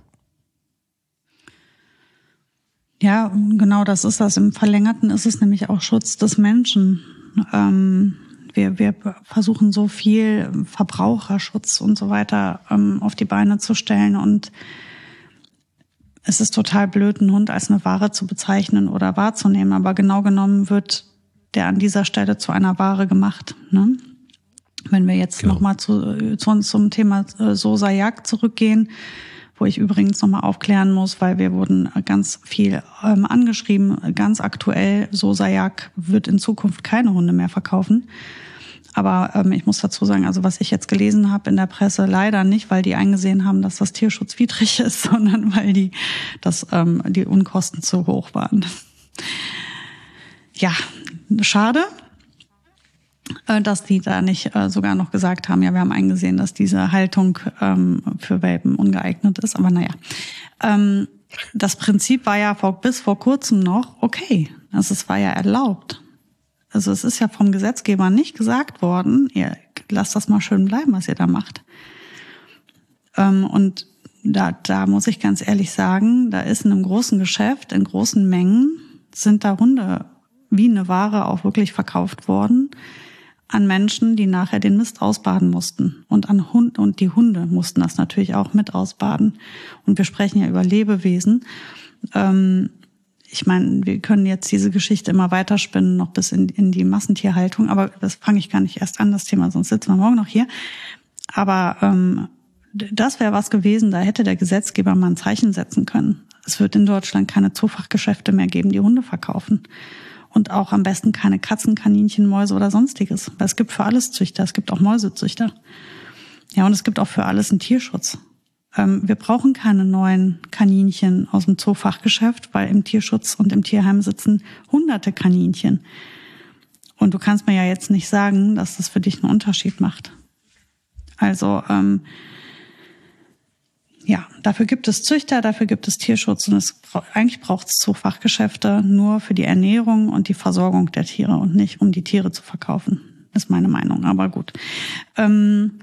Ja, genau das ist das. Im Verlängerten ist es nämlich auch Schutz des Menschen. Ähm, wir, wir versuchen so viel Verbraucherschutz und so weiter ähm, auf die Beine zu stellen und es ist total blöd, einen Hund als eine Ware zu bezeichnen oder wahrzunehmen, aber genau genommen wird der an dieser Stelle zu einer Ware gemacht. Ne? Wenn wir jetzt genau. nochmal zu, zu uns zum Thema Sosa-Jagd zurückgehen, wo ich übrigens nochmal aufklären muss, weil wir wurden ganz viel ähm, angeschrieben, ganz aktuell, Sosa-Jagd wird in Zukunft keine Hunde mehr verkaufen. Aber ähm, ich muss dazu sagen, also was ich jetzt gelesen habe in der Presse, leider nicht, weil die eingesehen haben, dass das tierschutzwidrig ist, sondern weil die, dass ähm, die Unkosten zu hoch waren. Ja, schade, äh, dass die da nicht äh, sogar noch gesagt haben, ja, wir haben eingesehen, dass diese Haltung ähm, für Welpen ungeeignet ist. Aber naja, ähm, das Prinzip war ja vor, bis vor kurzem noch okay. Also es war ja erlaubt. Also es ist ja vom Gesetzgeber nicht gesagt worden, ihr lasst das mal schön bleiben, was ihr da macht. Ähm, und da, da muss ich ganz ehrlich sagen, da ist in einem großen Geschäft, in großen Mengen, sind da Hunde wie eine Ware auch wirklich verkauft worden an Menschen, die nachher den Mist ausbaden mussten. Und an Hund, und die Hunde mussten das natürlich auch mit ausbaden. Und wir sprechen ja über Lebewesen. Ähm, Ich meine, wir können jetzt diese Geschichte immer weiterspinnen, noch bis in, in die Massentierhaltung, aber das fange ich gar nicht erst an, das Thema, sonst sitzen wir morgen noch hier. Aber ähm, das wäre was gewesen, da hätte der Gesetzgeber mal ein Zeichen setzen können. Es wird in Deutschland keine Zoofachgeschäfte mehr geben, die Hunde verkaufen. Und auch am besten keine Katzen, Kaninchen, Mäuse oder sonstiges. Weil es gibt für alles Züchter, es gibt auch Mäusezüchter. Ja, und es gibt auch für alles einen Tierschutz. Wir brauchen keine neuen Kaninchen aus dem Zoofachgeschäft, weil im Tierschutz und im Tierheim sitzen hunderte Kaninchen. Und du kannst mir ja jetzt nicht sagen, dass das für dich einen Unterschied macht. Also, ähm, ja, dafür gibt es Züchter, dafür gibt es Tierschutz und es eigentlich braucht es Zuchtfachgeschäfte nur für die Ernährung und die Versorgung der Tiere und nicht um die Tiere zu verkaufen. Das ist meine Meinung, aber gut. Ähm,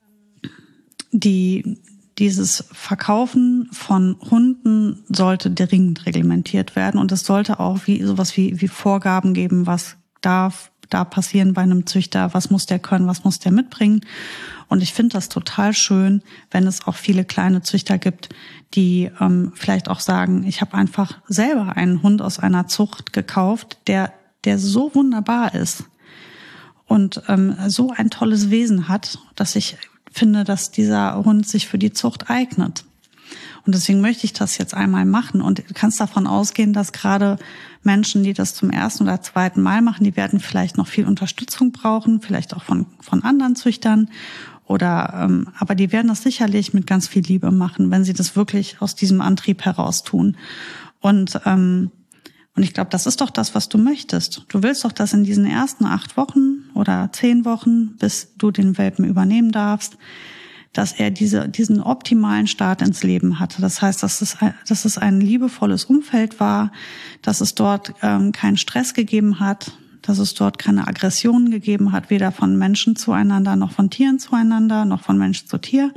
die Dieses Verkaufen von Hunden sollte dringend reglementiert werden und es sollte auch wie sowas wie wie Vorgaben geben, was darf da passieren bei einem Züchter, was muss der können, was muss der mitbringen. Und ich finde das total schön, wenn es auch viele kleine Züchter gibt, die ähm, vielleicht auch sagen, ich habe einfach selber einen Hund aus einer Zucht gekauft, der der so wunderbar ist und ähm, so ein tolles Wesen hat, dass ich finde, dass dieser Hund sich für die Zucht eignet. Und deswegen möchte ich das jetzt einmal machen. Und du kannst davon ausgehen, dass gerade Menschen, die das zum ersten oder zweiten Mal machen, die werden vielleicht noch viel Unterstützung brauchen, vielleicht auch von von anderen Züchtern. Oder ähm, aber die werden das sicherlich mit ganz viel Liebe machen, wenn sie das wirklich aus diesem Antrieb heraus tun. Und ähm, und ich glaube, das ist doch das, was du möchtest. Du willst doch, dass in diesen ersten acht Wochen oder zehn Wochen, bis du den Welpen übernehmen darfst, dass er diese, diesen optimalen Start ins Leben hatte. Das heißt, dass es, dass es ein liebevolles Umfeld war, dass es dort ähm, keinen Stress gegeben hat, dass es dort keine Aggressionen gegeben hat, weder von Menschen zueinander, noch von Tieren zueinander, noch von Mensch zu Tier.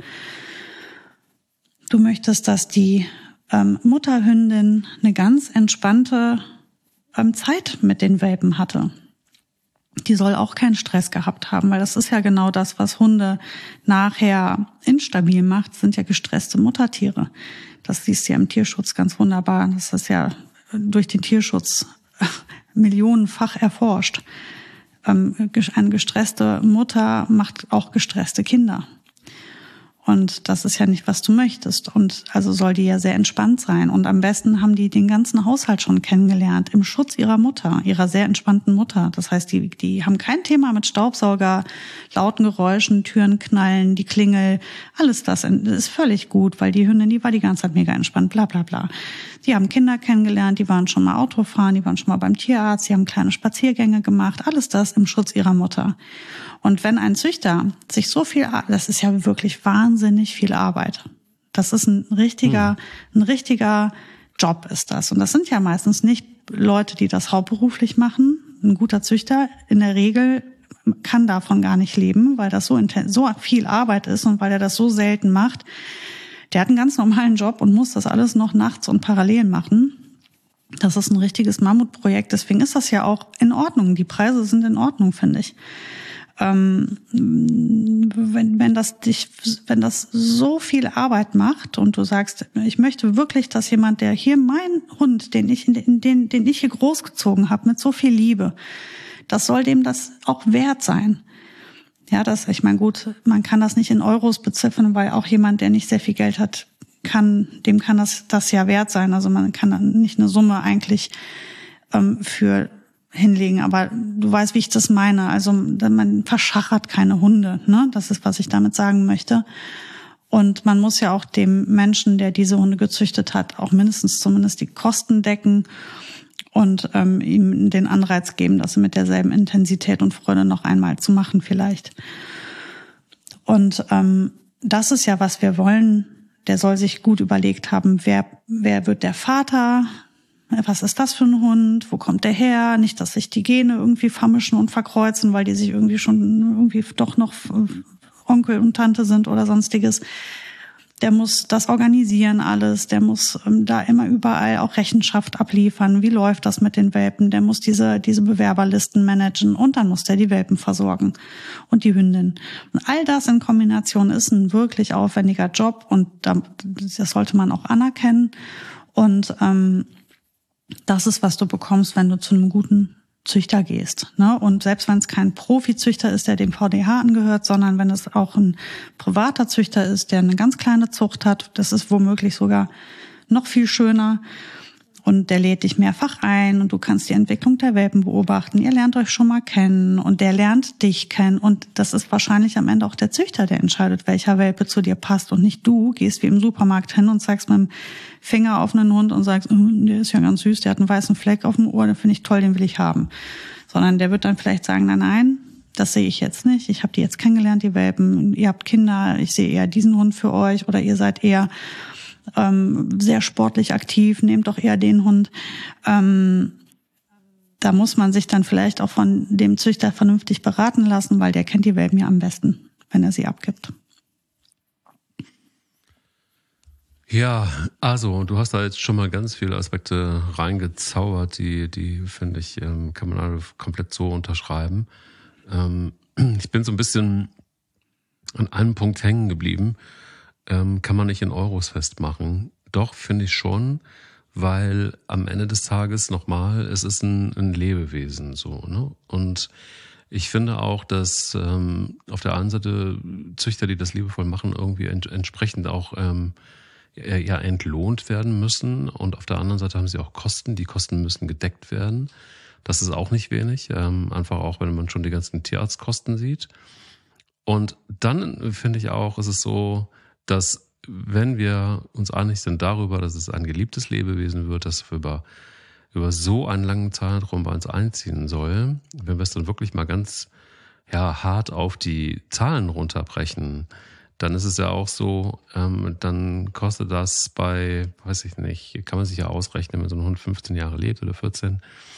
Du möchtest, dass die ähm, Mutterhündin eine ganz entspannte ähm, Zeit mit den Welpen hatte. Die soll auch keinen Stress gehabt haben, weil das ist ja genau das, was Hunde nachher instabil macht, sind ja gestresste Muttertiere. Das siehst du ja im Tierschutz ganz wunderbar. Das ist ja durch den Tierschutz millionenfach erforscht. Eine gestresste Mutter macht auch gestresste Kinder. Und das ist ja nicht, was du möchtest. Und also soll die ja sehr entspannt sein. Und am besten haben die den ganzen Haushalt schon kennengelernt, im Schutz ihrer Mutter, ihrer sehr entspannten Mutter. Das heißt, die, die haben kein Thema mit Staubsauger, lauten Geräuschen, Türen knallen, die Klingel, alles das ist völlig gut, weil die Hündin, die war die ganze Zeit mega entspannt, bla bla bla. Die haben Kinder kennengelernt, die waren schon mal Autofahren, die waren schon mal beim Tierarzt, die haben kleine Spaziergänge gemacht, alles das im Schutz ihrer Mutter. Und wenn ein Züchter sich so viel, das ist ja wirklich wahnsinnig viel Arbeit. Das ist ein richtiger, ein richtiger Job ist das. Und das sind ja meistens nicht Leute, die das hauptberuflich machen. Ein guter Züchter in der Regel kann davon gar nicht leben, weil das so intens, so viel Arbeit ist und weil er das so selten macht. Der hat einen ganz normalen Job und muss das alles noch nachts und parallel machen. Das ist ein richtiges Mammutprojekt. Deswegen ist das ja auch in Ordnung. Die Preise sind in Ordnung, finde ich. Ähm, wenn, wenn das dich, wenn das so viel Arbeit macht und du sagst, ich möchte wirklich, dass jemand, der hier mein Hund, den ich, in den, den ich hier großgezogen habe, mit so viel Liebe, das soll dem das auch wert sein. Ja, das, ich meine, gut, man kann das nicht in Euros beziffern, weil auch jemand, der nicht sehr viel Geld hat, kann, dem kann das, das ja wert sein. Also man kann dann nicht eine Summe eigentlich ähm, für hinlegen, aber du weißt, wie ich das meine. Also man verschachert keine Hunde, ne? Das ist, was ich damit sagen möchte. Und man muss ja auch dem Menschen, der diese Hunde gezüchtet hat, auch mindestens zumindest die Kosten decken und ähm, ihm den Anreiz geben, das mit derselben Intensität und Freude noch einmal zu machen vielleicht. Und ähm, das ist ja, was wir wollen. Der soll sich gut überlegt haben, wer wer wird der Vater? Was ist das für ein Hund? Wo kommt der her? Nicht, dass sich die Gene irgendwie vermischen und verkreuzen, weil die sich irgendwie schon irgendwie doch noch Onkel und Tante sind oder sonstiges. Der muss das organisieren alles. Der muss ähm, da immer überall auch Rechenschaft abliefern. Wie läuft das mit den Welpen? Der muss diese diese Bewerberlisten managen und dann muss der die Welpen versorgen und die Hündin. Und all das in Kombination ist ein wirklich aufwendiger Job und das sollte man auch anerkennen. Und ähm, das ist, was du bekommst, wenn du zu einem guten Züchter gehst. Ne? Und selbst wenn es kein Profizüchter ist, der dem V D H angehört, sondern wenn es auch ein privater Züchter ist, der eine ganz kleine Zucht hat, das ist womöglich sogar noch viel schöner. Und der lädt dich mehrfach ein und du kannst die Entwicklung der Welpen beobachten. Ihr lernt euch schon mal kennen und der lernt dich kennen. Und das ist wahrscheinlich am Ende auch der Züchter, der entscheidet, welcher Welpe zu dir passt. Und nicht du gehst wie im Supermarkt hin und zeigst mit dem Finger auf einen Hund und sagst, der ist ja ganz süß, der hat einen weißen Fleck auf dem Ohr, den finde ich toll, den will ich haben. Sondern der wird dann vielleicht sagen, nein, nein, das sehe ich jetzt nicht. Ich habe die jetzt kennengelernt, die Welpen. Ihr habt Kinder, ich sehe eher diesen Hund für euch. Oder ihr seid eher ähm, sehr sportlich aktiv, nehmt doch eher den Hund. Ähm, da muss man sich dann vielleicht auch von dem Züchter vernünftig beraten lassen, weil der kennt die Welpen ja am besten, wenn er sie abgibt. Ja, also du hast da jetzt schon mal ganz viele Aspekte reingezaubert, die, die finde ich, ähm, kann man alle komplett so unterschreiben. Ähm, ich bin so ein bisschen an einem Punkt hängen geblieben. Ähm, kann man nicht in Euros festmachen. Doch, finde ich schon, weil am Ende des Tages nochmal, es ist ein, ein Lebewesen so, ne? Und ich finde auch, dass ähm, auf der einen Seite Züchter, die das liebevoll machen, irgendwie ent- entsprechend auch ähm, ja entlohnt werden müssen. Und auf der anderen Seite haben sie auch Kosten. Die Kosten müssen gedeckt werden. Das ist auch nicht wenig. Ähm, einfach auch, wenn man schon die ganzen Tierarztkosten sieht. Und dann finde ich auch, ist es so, dass wenn wir uns einig sind darüber, dass es ein geliebtes Lebewesen wird, das über, über so einen langen Zeitraum bei uns einziehen soll, wenn wir es dann wirklich mal ganz ja, hart auf die Zahlen runterbrechen, dann ist es ja auch so, ähm, dann kostet das bei, weiß ich nicht, kann man sich ja ausrechnen, wenn so ein Hund fünfzehn Jahre lebt oder vierzehn.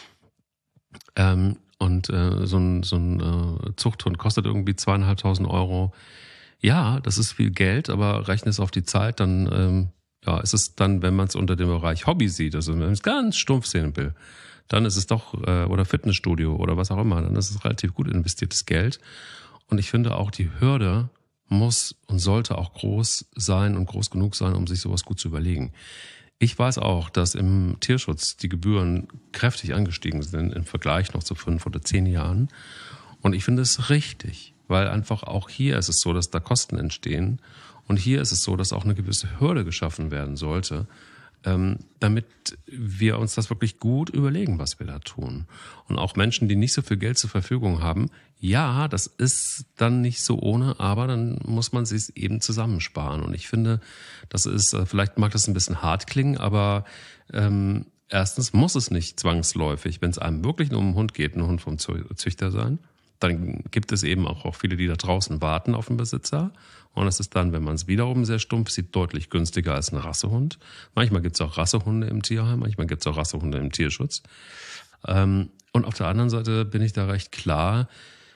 Ähm, und äh, so ein, so ein äh, Zuchthund kostet irgendwie zweieinhalbtausend Euro. Ja, das ist viel Geld, aber rechne es auf die Zeit, dann ähm, ja, ist es dann, wenn man es unter dem Bereich Hobby sieht, also wenn man es ganz stumpf sehen will, dann ist es doch, äh, oder Fitnessstudio oder was auch immer, dann ist es relativ gut investiertes Geld. Und ich finde auch, die Hürde muss und sollte auch groß sein und groß genug sein, um sich sowas gut zu überlegen. Ich weiß auch, dass im Tierschutz die Gebühren kräftig angestiegen sind im Vergleich noch zu fünf oder zehn Jahren. Und ich finde es richtig, weil einfach auch hier ist es so, dass da Kosten entstehen. Und hier ist es so, dass auch eine gewisse Hürde geschaffen werden sollte, ähm, damit wir uns das wirklich gut überlegen, was wir da tun. Und auch Menschen, die nicht so viel Geld zur Verfügung haben, ja, das ist dann nicht so ohne, aber dann muss man sich eben zusammensparen. Und ich finde, das ist, vielleicht mag das ein bisschen hart klingen, aber ähm, erstens muss es nicht zwangsläufig, wenn es einem wirklich nur um einen Hund geht, ein Hund vom Züchter sein. Dann gibt es eben auch, auch viele, die da draußen warten auf den Besitzer. Und das ist dann, wenn man es wiederum sehr stumpf sieht, deutlich günstiger als ein Rassehund. Manchmal gibt es auch Rassehunde im Tierheim, manchmal gibt es auch Rassehunde im Tierschutz. Ähm, und auf der anderen Seite bin ich da recht klar,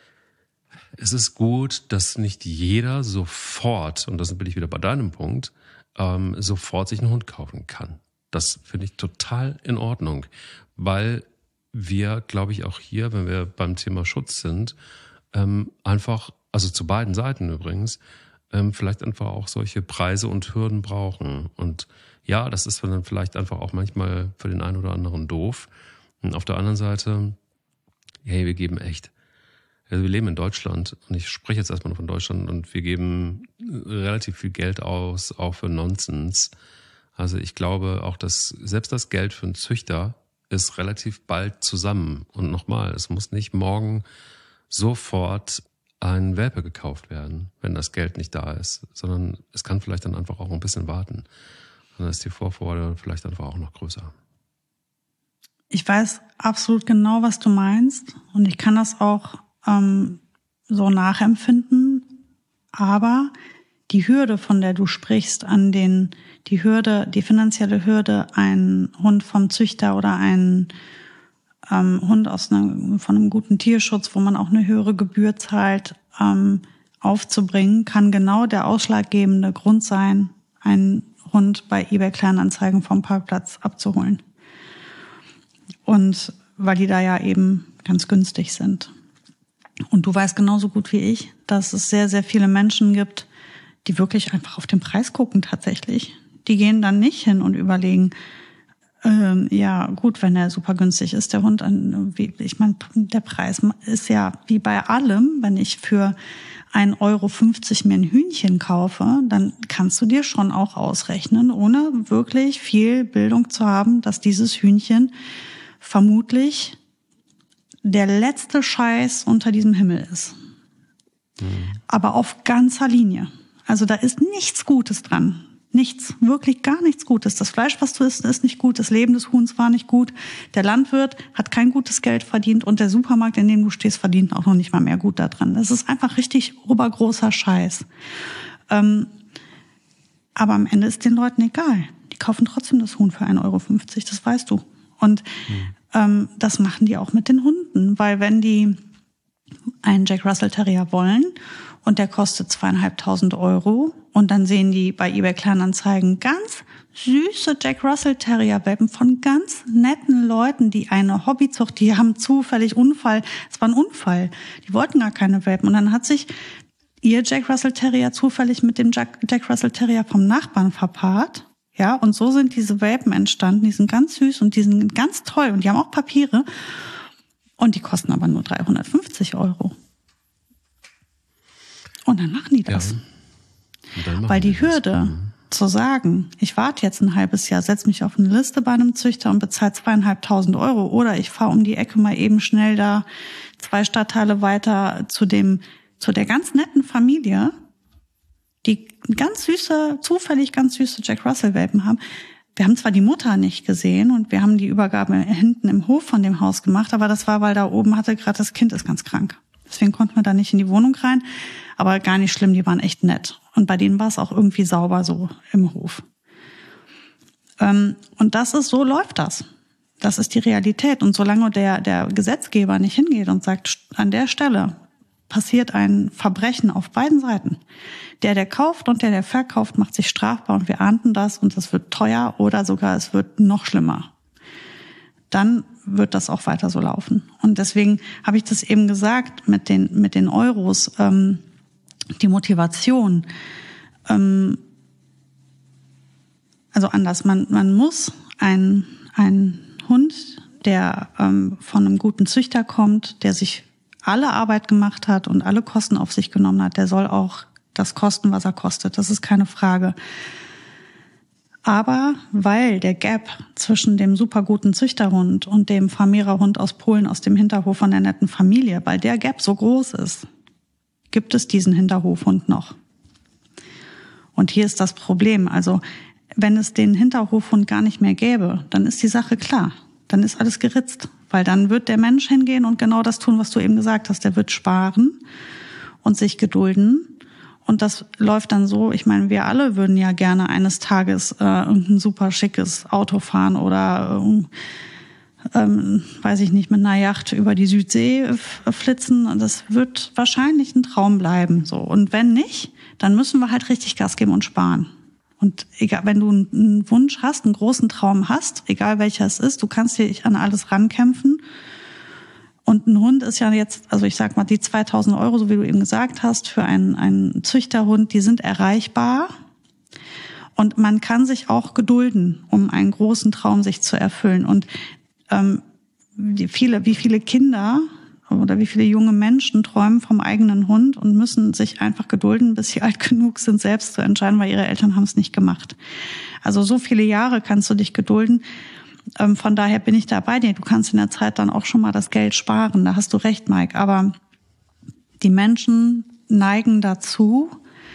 es ist gut, dass nicht jeder sofort, und das bin ich wieder bei deinem Punkt, ähm, sofort sich einen Hund kaufen kann. Das finde ich total in Ordnung, weil wir, glaube ich, auch hier, wenn wir beim Thema Schutz sind, ähm, einfach, also zu beiden Seiten übrigens, ähm, vielleicht einfach auch solche Preise und Hürden brauchen. Und ja, das ist dann vielleicht einfach auch manchmal für den einen oder anderen doof. Und auf der anderen Seite, hey, wir geben echt, also wir leben in Deutschland und ich spreche jetzt erstmal noch von Deutschland und wir geben relativ viel Geld aus, auch für Nonsens. Also ich glaube auch, dass selbst das Geld für einen Züchter ist relativ bald zusammen. Und nochmal, es muss nicht morgen sofort ein Welpe gekauft werden, wenn das Geld nicht da ist, sondern es kann vielleicht dann einfach auch ein bisschen warten. Und dann ist die Vorfreude vielleicht einfach auch noch größer. Ich weiß absolut genau, was du meinst und ich kann das auch ähm, so nachempfinden, aber die Hürde, von der du sprichst, an den, die Hürde, die finanzielle Hürde, einen Hund vom Züchter oder einen ähm, Hund aus einem, von einem guten Tierschutz, wo man auch eine höhere Gebühr zahlt, ähm, aufzubringen, kann genau der ausschlaggebende Grund sein, einen Hund bei eBay Kleinanzeigen vom Parkplatz abzuholen. Und weil die da ja eben ganz günstig sind. Und du weißt genauso gut wie ich, dass es sehr, sehr viele Menschen gibt, die wirklich einfach auf den Preis gucken tatsächlich. Die gehen dann nicht hin und überlegen, ähm, ja gut, wenn er super günstig ist, der Hund, wie, ich meine, der Preis ist ja wie bei allem, wenn ich für ein Euro fünfzig mir ein Hühnchen kaufe, dann kannst du dir schon auch ausrechnen, ohne wirklich viel Bildung zu haben, dass dieses Hühnchen vermutlich der letzte Scheiß unter diesem Himmel ist. Mhm. Aber auf ganzer Linie. Also da ist nichts Gutes dran. Nichts, wirklich gar nichts Gutes. Das Fleisch, was du isst, ist nicht gut. Das Leben des Huhns war nicht gut. Der Landwirt hat kein gutes Geld verdient und der Supermarkt, in dem du stehst, verdient auch noch nicht mal mehr gut da dran. Das ist einfach richtig obergroßer Scheiß. Ähm, aber am Ende ist den Leuten egal. Die kaufen trotzdem das Huhn für ein Euro fünfzig, das weißt du. Und mhm. ähm, das machen die auch mit den Hunden, weil wenn die einen Jack Russell Terrier wollen und der kostet zweieinhalbtausend Euro und dann sehen die bei eBay Kleinanzeigen ganz süße Jack Russell Terrier Welpen von ganz netten Leuten, die eine Hobbyzucht, die haben zufällig Unfall, es war ein Unfall, die wollten gar keine Welpen und dann hat sich ihr Jack Russell Terrier zufällig mit dem Jack, Jack Russell Terrier vom Nachbarn verpaart. Ja, und so sind diese Welpen entstanden, die sind ganz süß und die sind ganz toll und die haben auch Papiere und die kosten aber nur dreihundertfünfzig Euro. Und dann machen die das. Ja. Machen Weil die, die Hürde mhm. zu sagen, ich warte jetzt ein halbes Jahr, setze mich auf eine Liste bei einem Züchter und bezahle zweieinhalbtausend Euro oder ich fahre um die Ecke mal eben schnell da zwei Stadtteile weiter zu dem, zu der ganz netten Familie, die ganz süße, zufällig ganz süße Jack Russell Welpen haben. Wir haben zwar die Mutter nicht gesehen und wir haben die Übergabe hinten im Hof von dem Haus gemacht, aber das war, weil da oben hatte gerade das Kind ist ganz krank. Deswegen konnten wir da nicht in die Wohnung rein. Aber gar nicht schlimm, die waren echt nett. Und bei denen war es auch irgendwie sauber so im Hof. Ähm, und das ist, so läuft das. Das ist die Realität. Und solange der, der Gesetzgeber nicht hingeht und sagt, an der Stelle passiert ein Verbrechen auf beiden Seiten. Der, der kauft und der, der verkauft, macht sich strafbar und wir ahnden das und das wird teuer oder sogar es wird noch schlimmer. Dann wird das auch weiter so laufen. Und deswegen habe ich das eben gesagt mit den, mit den Euros, ähm, die Motivation, ähm, also anders, man, man muss ein, ein Hund, der ähm, von einem guten Züchter kommt, der sich alle Arbeit gemacht hat und alle Kosten auf sich genommen hat, der soll auch das kosten, was er kostet. Das ist keine Frage. Aber weil der Gap zwischen dem superguten Züchterhund und dem Vermehrerhund aus Polen aus dem Hinterhof von der netten Familie, weil der Gap so groß ist, gibt es diesen Hinterhofhund noch. Und hier ist das Problem. Also wenn es den Hinterhofhund gar nicht mehr gäbe, dann ist die Sache klar. Dann ist alles geritzt. Weil dann wird der Mensch hingehen und genau das tun, was du eben gesagt hast. Der wird sparen und sich gedulden. Und das läuft dann so, ich meine, wir alle würden ja gerne eines Tages äh, irgendein super schickes Auto fahren oder, äh, ähm, weiß ich nicht, mit einer Yacht über die Südsee f- flitzen. Und das wird wahrscheinlich ein Traum bleiben. So. Und wenn nicht, dann müssen wir halt richtig Gas geben und sparen. Und egal, wenn du einen Wunsch hast, einen großen Traum hast, egal welcher es ist, du kannst dich an alles rankämpfen. Und ein Hund ist ja jetzt, also ich sag mal, die zweitausend Euro, so wie du eben gesagt hast, für einen, einen Züchterhund, die sind erreichbar. Und man kann sich auch gedulden, um einen großen Traum sich zu erfüllen. Und ähm, wie viele, wie viele Kinder oder wie viele junge Menschen träumen vom eigenen Hund und müssen sich einfach gedulden, bis sie alt genug sind, selbst zu entscheiden, weil ihre Eltern haben es nicht gemacht. Also so viele Jahre kannst du dich gedulden. Ähm, von daher bin ich da bei dir. Du kannst in der Zeit dann auch schon mal das Geld sparen. Da hast du recht, Mike. Aber die Menschen neigen dazu,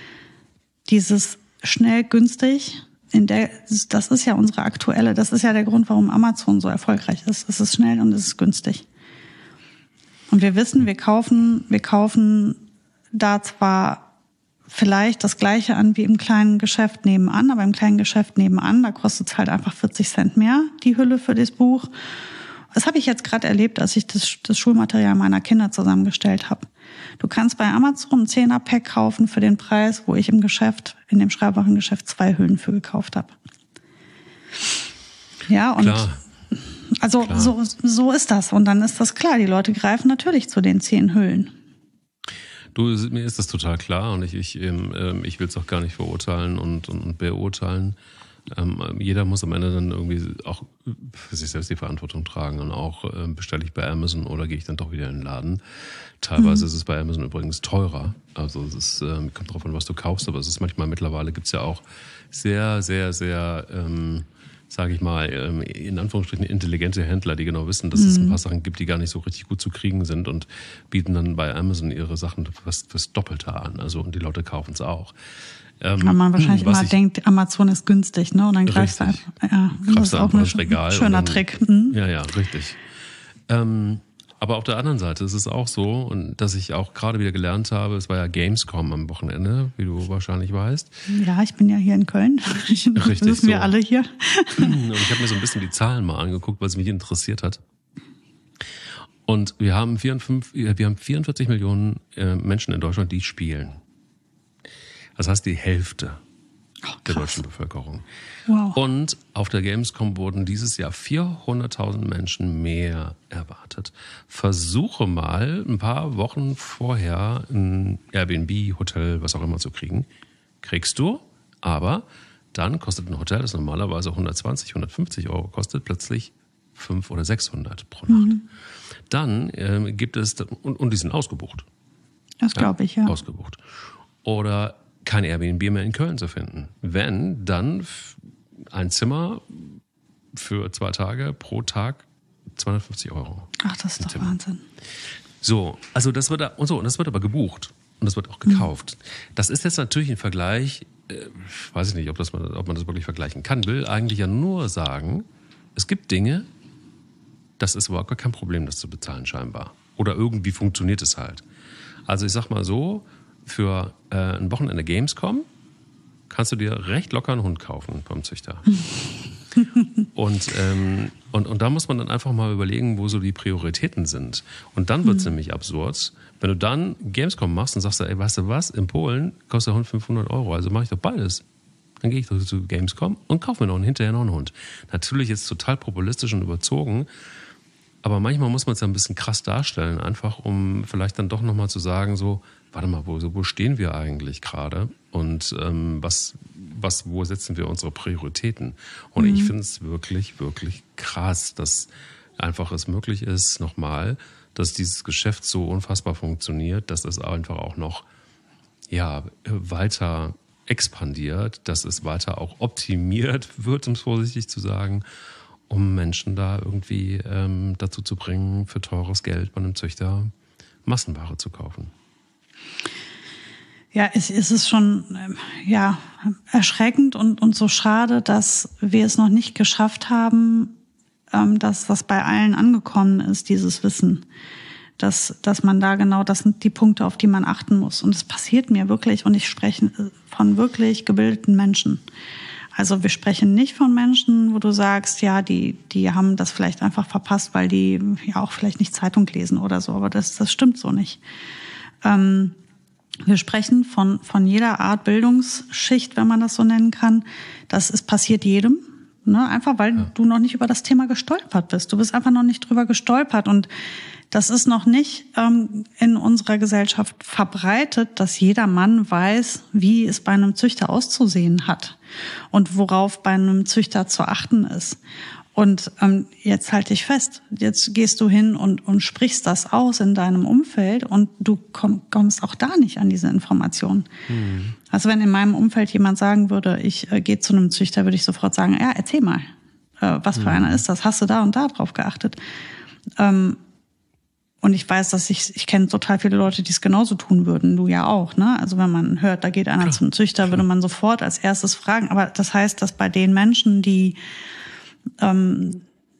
dieses schnell, günstig, in der, das ist ja unsere aktuelle, das ist ja der Grund, warum Amazon so erfolgreich ist. Es ist schnell und es ist günstig. Und wir wissen, wir kaufen, wir kaufen da zwar vielleicht das Gleiche an wie im kleinen Geschäft nebenan, aber im kleinen Geschäft nebenan, da kostet es halt einfach vierzig Cent mehr, die Hülle für das Buch. Das habe ich jetzt gerade erlebt, als ich das, das Schulmaterial meiner Kinder zusammengestellt habe. Du kannst bei Amazon ein Zehner-Pack kaufen für den Preis, wo ich im Geschäft, in dem Schreibwarengeschäft zwei Hüllen für gekauft habe. Ja, und Klar. Also Klar. so so ist das. Und dann ist das klar, die Leute greifen natürlich zu den zehn Hüllen. Du, mir ist das total klar und ich, ich, ähm, ich will es auch gar nicht verurteilen und, und, und beurteilen. Ähm, jeder muss am Ende dann irgendwie auch für sich selbst die Verantwortung tragen und auch äh, bestelle ich bei Amazon oder gehe ich dann doch wieder in den Laden. Teilweise mhm. ist es bei Amazon übrigens teurer. Also es ist, ähm, kommt drauf an, was du kaufst, aber es ist manchmal, mittlerweile gibt's ja auch sehr, sehr, sehr... Ähm, sage ich mal, in Anführungsstrichen intelligente Händler, die genau wissen, dass mhm. es ein paar Sachen gibt, die gar nicht so richtig gut zu kriegen sind und bieten dann bei Amazon ihre Sachen fürs, fürs Doppelte an. Also und die Leute kaufen es auch. Ähm, Weil man wahrscheinlich immer ich, denkt, Amazon ist günstig, ne? Und dann greifst du einfach. Ja, das ist auch ein Regal schöner dann, Trick. Mhm. Ja, ja, richtig. Ähm, aber auf der anderen Seite ist es auch so, und dass ich auch gerade wieder gelernt habe, es war ja Gamescom am Wochenende, wie du wahrscheinlich weißt. Ja, ich bin ja hier in Köln. Richtig, das wissen wir so. alle hier. Und ich habe mir so ein bisschen die Zahlen mal angeguckt, weil es mich interessiert hat. Und wir haben, vierundfünfzig, wir haben vierundvierzig Millionen Menschen in Deutschland, die spielen. Das heißt, die Hälfte oh, der deutschen Bevölkerung. Wow. Und auf der Gamescom wurden dieses Jahr vierhunderttausend Menschen mehr erwartet. Versuche mal ein paar Wochen vorher ein Airbnb, Hotel, was auch immer zu kriegen. Kriegst du, aber dann kostet ein Hotel, das normalerweise hundertzwanzig, hundertfünfzig Euro kostet, plötzlich fünfhundert oder sechshundert pro Nacht. Mhm. Dann äh, gibt es, und, und die sind ausgebucht. Das glaube ich, ja. Ausgebucht. Oder kein Airbnb mehr in Köln zu finden. Wenn, dann ein Zimmer für zwei Tage pro Tag zweihundertfünfzig Euro. Ach, das ist doch Zimmer. Wahnsinn. So, also das wird, und so, und das wird aber gebucht. Und das wird auch gekauft. Mhm. Das ist jetzt natürlich ein Vergleich, äh, weiß ich nicht, ob, das man, ob man das wirklich vergleichen kann, will eigentlich ja nur sagen, es gibt Dinge, das ist überhaupt gar kein Problem, das zu bezahlen scheinbar. Oder irgendwie funktioniert es halt. Also ich sag mal so, für äh, ein Wochenende Gamescom kannst du dir recht locker einen Hund kaufen beim Züchter. und, ähm, und, und da muss man dann einfach mal überlegen, wo so die Prioritäten sind. Und dann wird es mhm. nämlich absurd, wenn du dann Gamescom machst und sagst, ey, weißt du was, in Polen kostet der Hund fünfhundert Euro, also mache ich doch beides. Dann gehe ich doch zu Gamescom und kaufe mir noch einen, hinterher noch einen Hund. Natürlich jetzt total populistisch und überzogen, aber manchmal muss man es ja ein bisschen krass darstellen, einfach um vielleicht dann doch nochmal zu sagen, so, warte mal, wo, wo stehen wir eigentlich gerade und ähm, was, was, wo setzen wir unsere Prioritäten? Und mhm. ich finde es wirklich, wirklich krass, dass einfach es möglich ist, nochmal, dass dieses Geschäft so unfassbar funktioniert, dass es einfach auch noch ja, weiter expandiert, dass es weiter auch optimiert wird, um es vorsichtig zu sagen, um Menschen da irgendwie ähm, dazu zu bringen, für teures Geld bei einem Züchter Massenware zu kaufen. Ja, es, es ist schon ja, erschreckend und, und so schade, dass wir es noch nicht geschafft haben, ähm, dass das bei allen angekommen ist, dieses Wissen. Dass, dass man da genau, das sind die Punkte, auf die man achten muss. Und es passiert mir wirklich, und ich spreche von wirklich gebildeten Menschen. Also wir sprechen nicht von Menschen, wo du sagst, ja, die die haben das vielleicht einfach verpasst, weil die ja auch vielleicht nicht Zeitung lesen oder so. Aber das das stimmt so nicht. Ähm, wir sprechen von von jeder Art Bildungsschicht, wenn man das so nennen kann. Das ist passiert jedem, ne? Einfach weil ja. du noch nicht über das Thema gestolpert bist. Du bist einfach noch nicht drüber gestolpert und das ist noch nicht ähm, in unserer Gesellschaft verbreitet, dass jeder Mann weiß, wie es bei einem Züchter auszusehen hat und worauf bei einem Züchter zu achten ist. Und ähm, jetzt halte ich fest, jetzt gehst du hin und, und sprichst das aus in deinem Umfeld und du komm, kommst auch da nicht an diese Informationen. Mhm. Also wenn in meinem Umfeld jemand sagen würde, ich äh, gehe zu einem Züchter, würde ich sofort sagen, ja, erzähl mal, äh, was für mhm. einer ist das? Hast du da und da drauf geachtet? Ähm, Und ich weiß, dass ich, ich kenne total viele Leute, die es genauso tun würden. Du ja auch, ne? Also wenn man hört, da geht einer Klar. zum Züchter, würde man sofort als erstes fragen. Aber das heißt, dass bei den Menschen, die, ähm,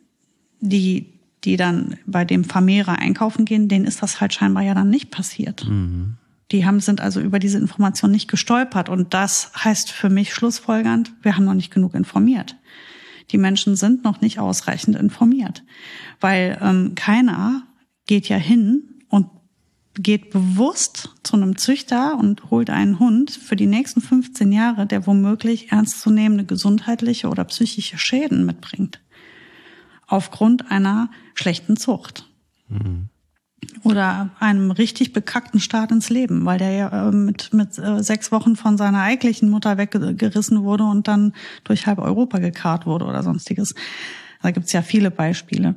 die, die dann bei dem Vermehrer einkaufen gehen, denen ist das halt scheinbar ja dann nicht passiert. Mhm. Die haben, sind also über diese Information nicht gestolpert. Und das heißt für mich schlussfolgernd, wir haben noch nicht genug informiert. Die Menschen sind noch nicht ausreichend informiert. Weil ähm, keiner geht ja hin und geht bewusst zu einem Züchter und holt einen Hund für die nächsten fünfzehn Jahre, der womöglich ernstzunehmende gesundheitliche oder psychische Schäden mitbringt. Aufgrund einer schlechten Zucht. Mhm. Oder einem richtig bekackten Start ins Leben, weil der ja mit, mit sechs Wochen von seiner eigentlichen Mutter weggerissen wurde und dann durch halb Europa gekarrt wurde oder sonstiges. Da gibt's ja viele Beispiele.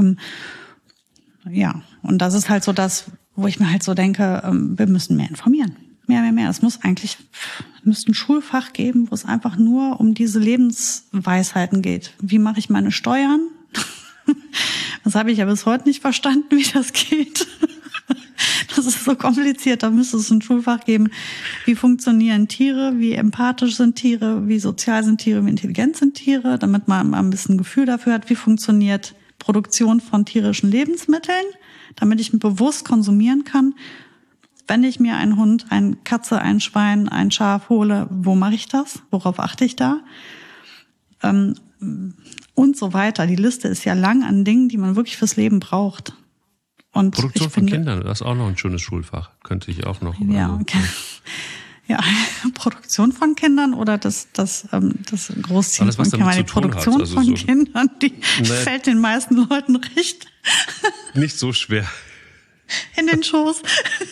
Ja, und das ist halt so das, wo ich mir halt so denke, wir müssen mehr informieren. Mehr, mehr, mehr. Es muss eigentlich, müsste ein Schulfach geben, wo es einfach nur um diese Lebensweisheiten geht. Wie mache ich meine Steuern? Das habe ich ja bis heute nicht verstanden, wie das geht. Das Das ist so kompliziert. Da müsste es ein Schulfach geben. Wie funktionieren Tiere? Wie empathisch sind Tiere? Wie sozial sind Tiere? Wie intelligent sind Tiere? Damit man mal ein bisschen Gefühl dafür hat, wie funktioniert Produktion von tierischen Lebensmitteln, damit ich bewusst konsumieren kann. Wenn ich mir einen Hund, eine Katze, ein Schwein, ein Schaf hole, wo mache ich das? Worauf achte ich da? Ähm, und so weiter. Die Liste ist ja lang an Dingen, die man wirklich fürs Leben braucht. Und Produktion ich von finde, Kindern, das ist auch noch ein schönes Schulfach. Könnte ich auch noch. Ja, okay. Ja, Produktion von Kindern oder das, das, ähm, das Großziehen Alles, was von Kindern. damit Die zu tun Produktion hat, also von so- Kindern, die Nee. fällt den meisten Leuten recht Nicht so schwer. in den Schoß.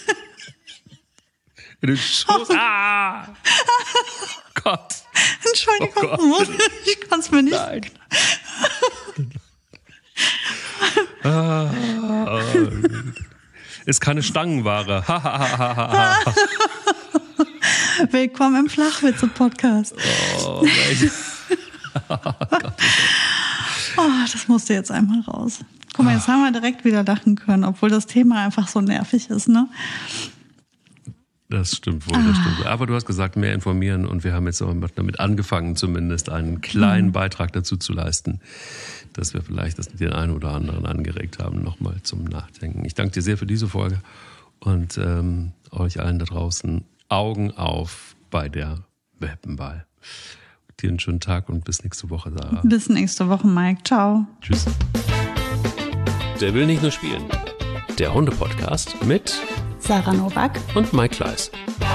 In den Schoß. Ah! Gott. Entschuldigung, Oh Gott. ich kann es mir nicht. Nein. ah, ah, ist keine Stangenware. Ha, ha, ha, ha, ha. Willkommen im Flachwitze-Podcast. Oh, Mensch. Oh, das musste jetzt einmal raus. Guck mal, jetzt haben wir direkt wieder lachen können, obwohl das Thema einfach so nervig ist, ne? Das stimmt wohl, das stimmt wohl. Aber du hast gesagt, mehr informieren und wir haben jetzt auch damit angefangen, zumindest einen kleinen Mhm. Beitrag dazu zu leisten, dass wir vielleicht das den einen oder anderen angeregt haben, nochmal zum Nachdenken. Ich danke dir sehr für diese Folge und ähm, euch allen da draußen Augen auf bei der Welpenwahl. Dir einen schönen Tag und bis nächste Woche, Sarah. Bis nächste Woche, Mike. Ciao. Tschüss. Der will nicht nur spielen. Der Hunde-Podcast mit Sarah Novak. und Mike Kleiss.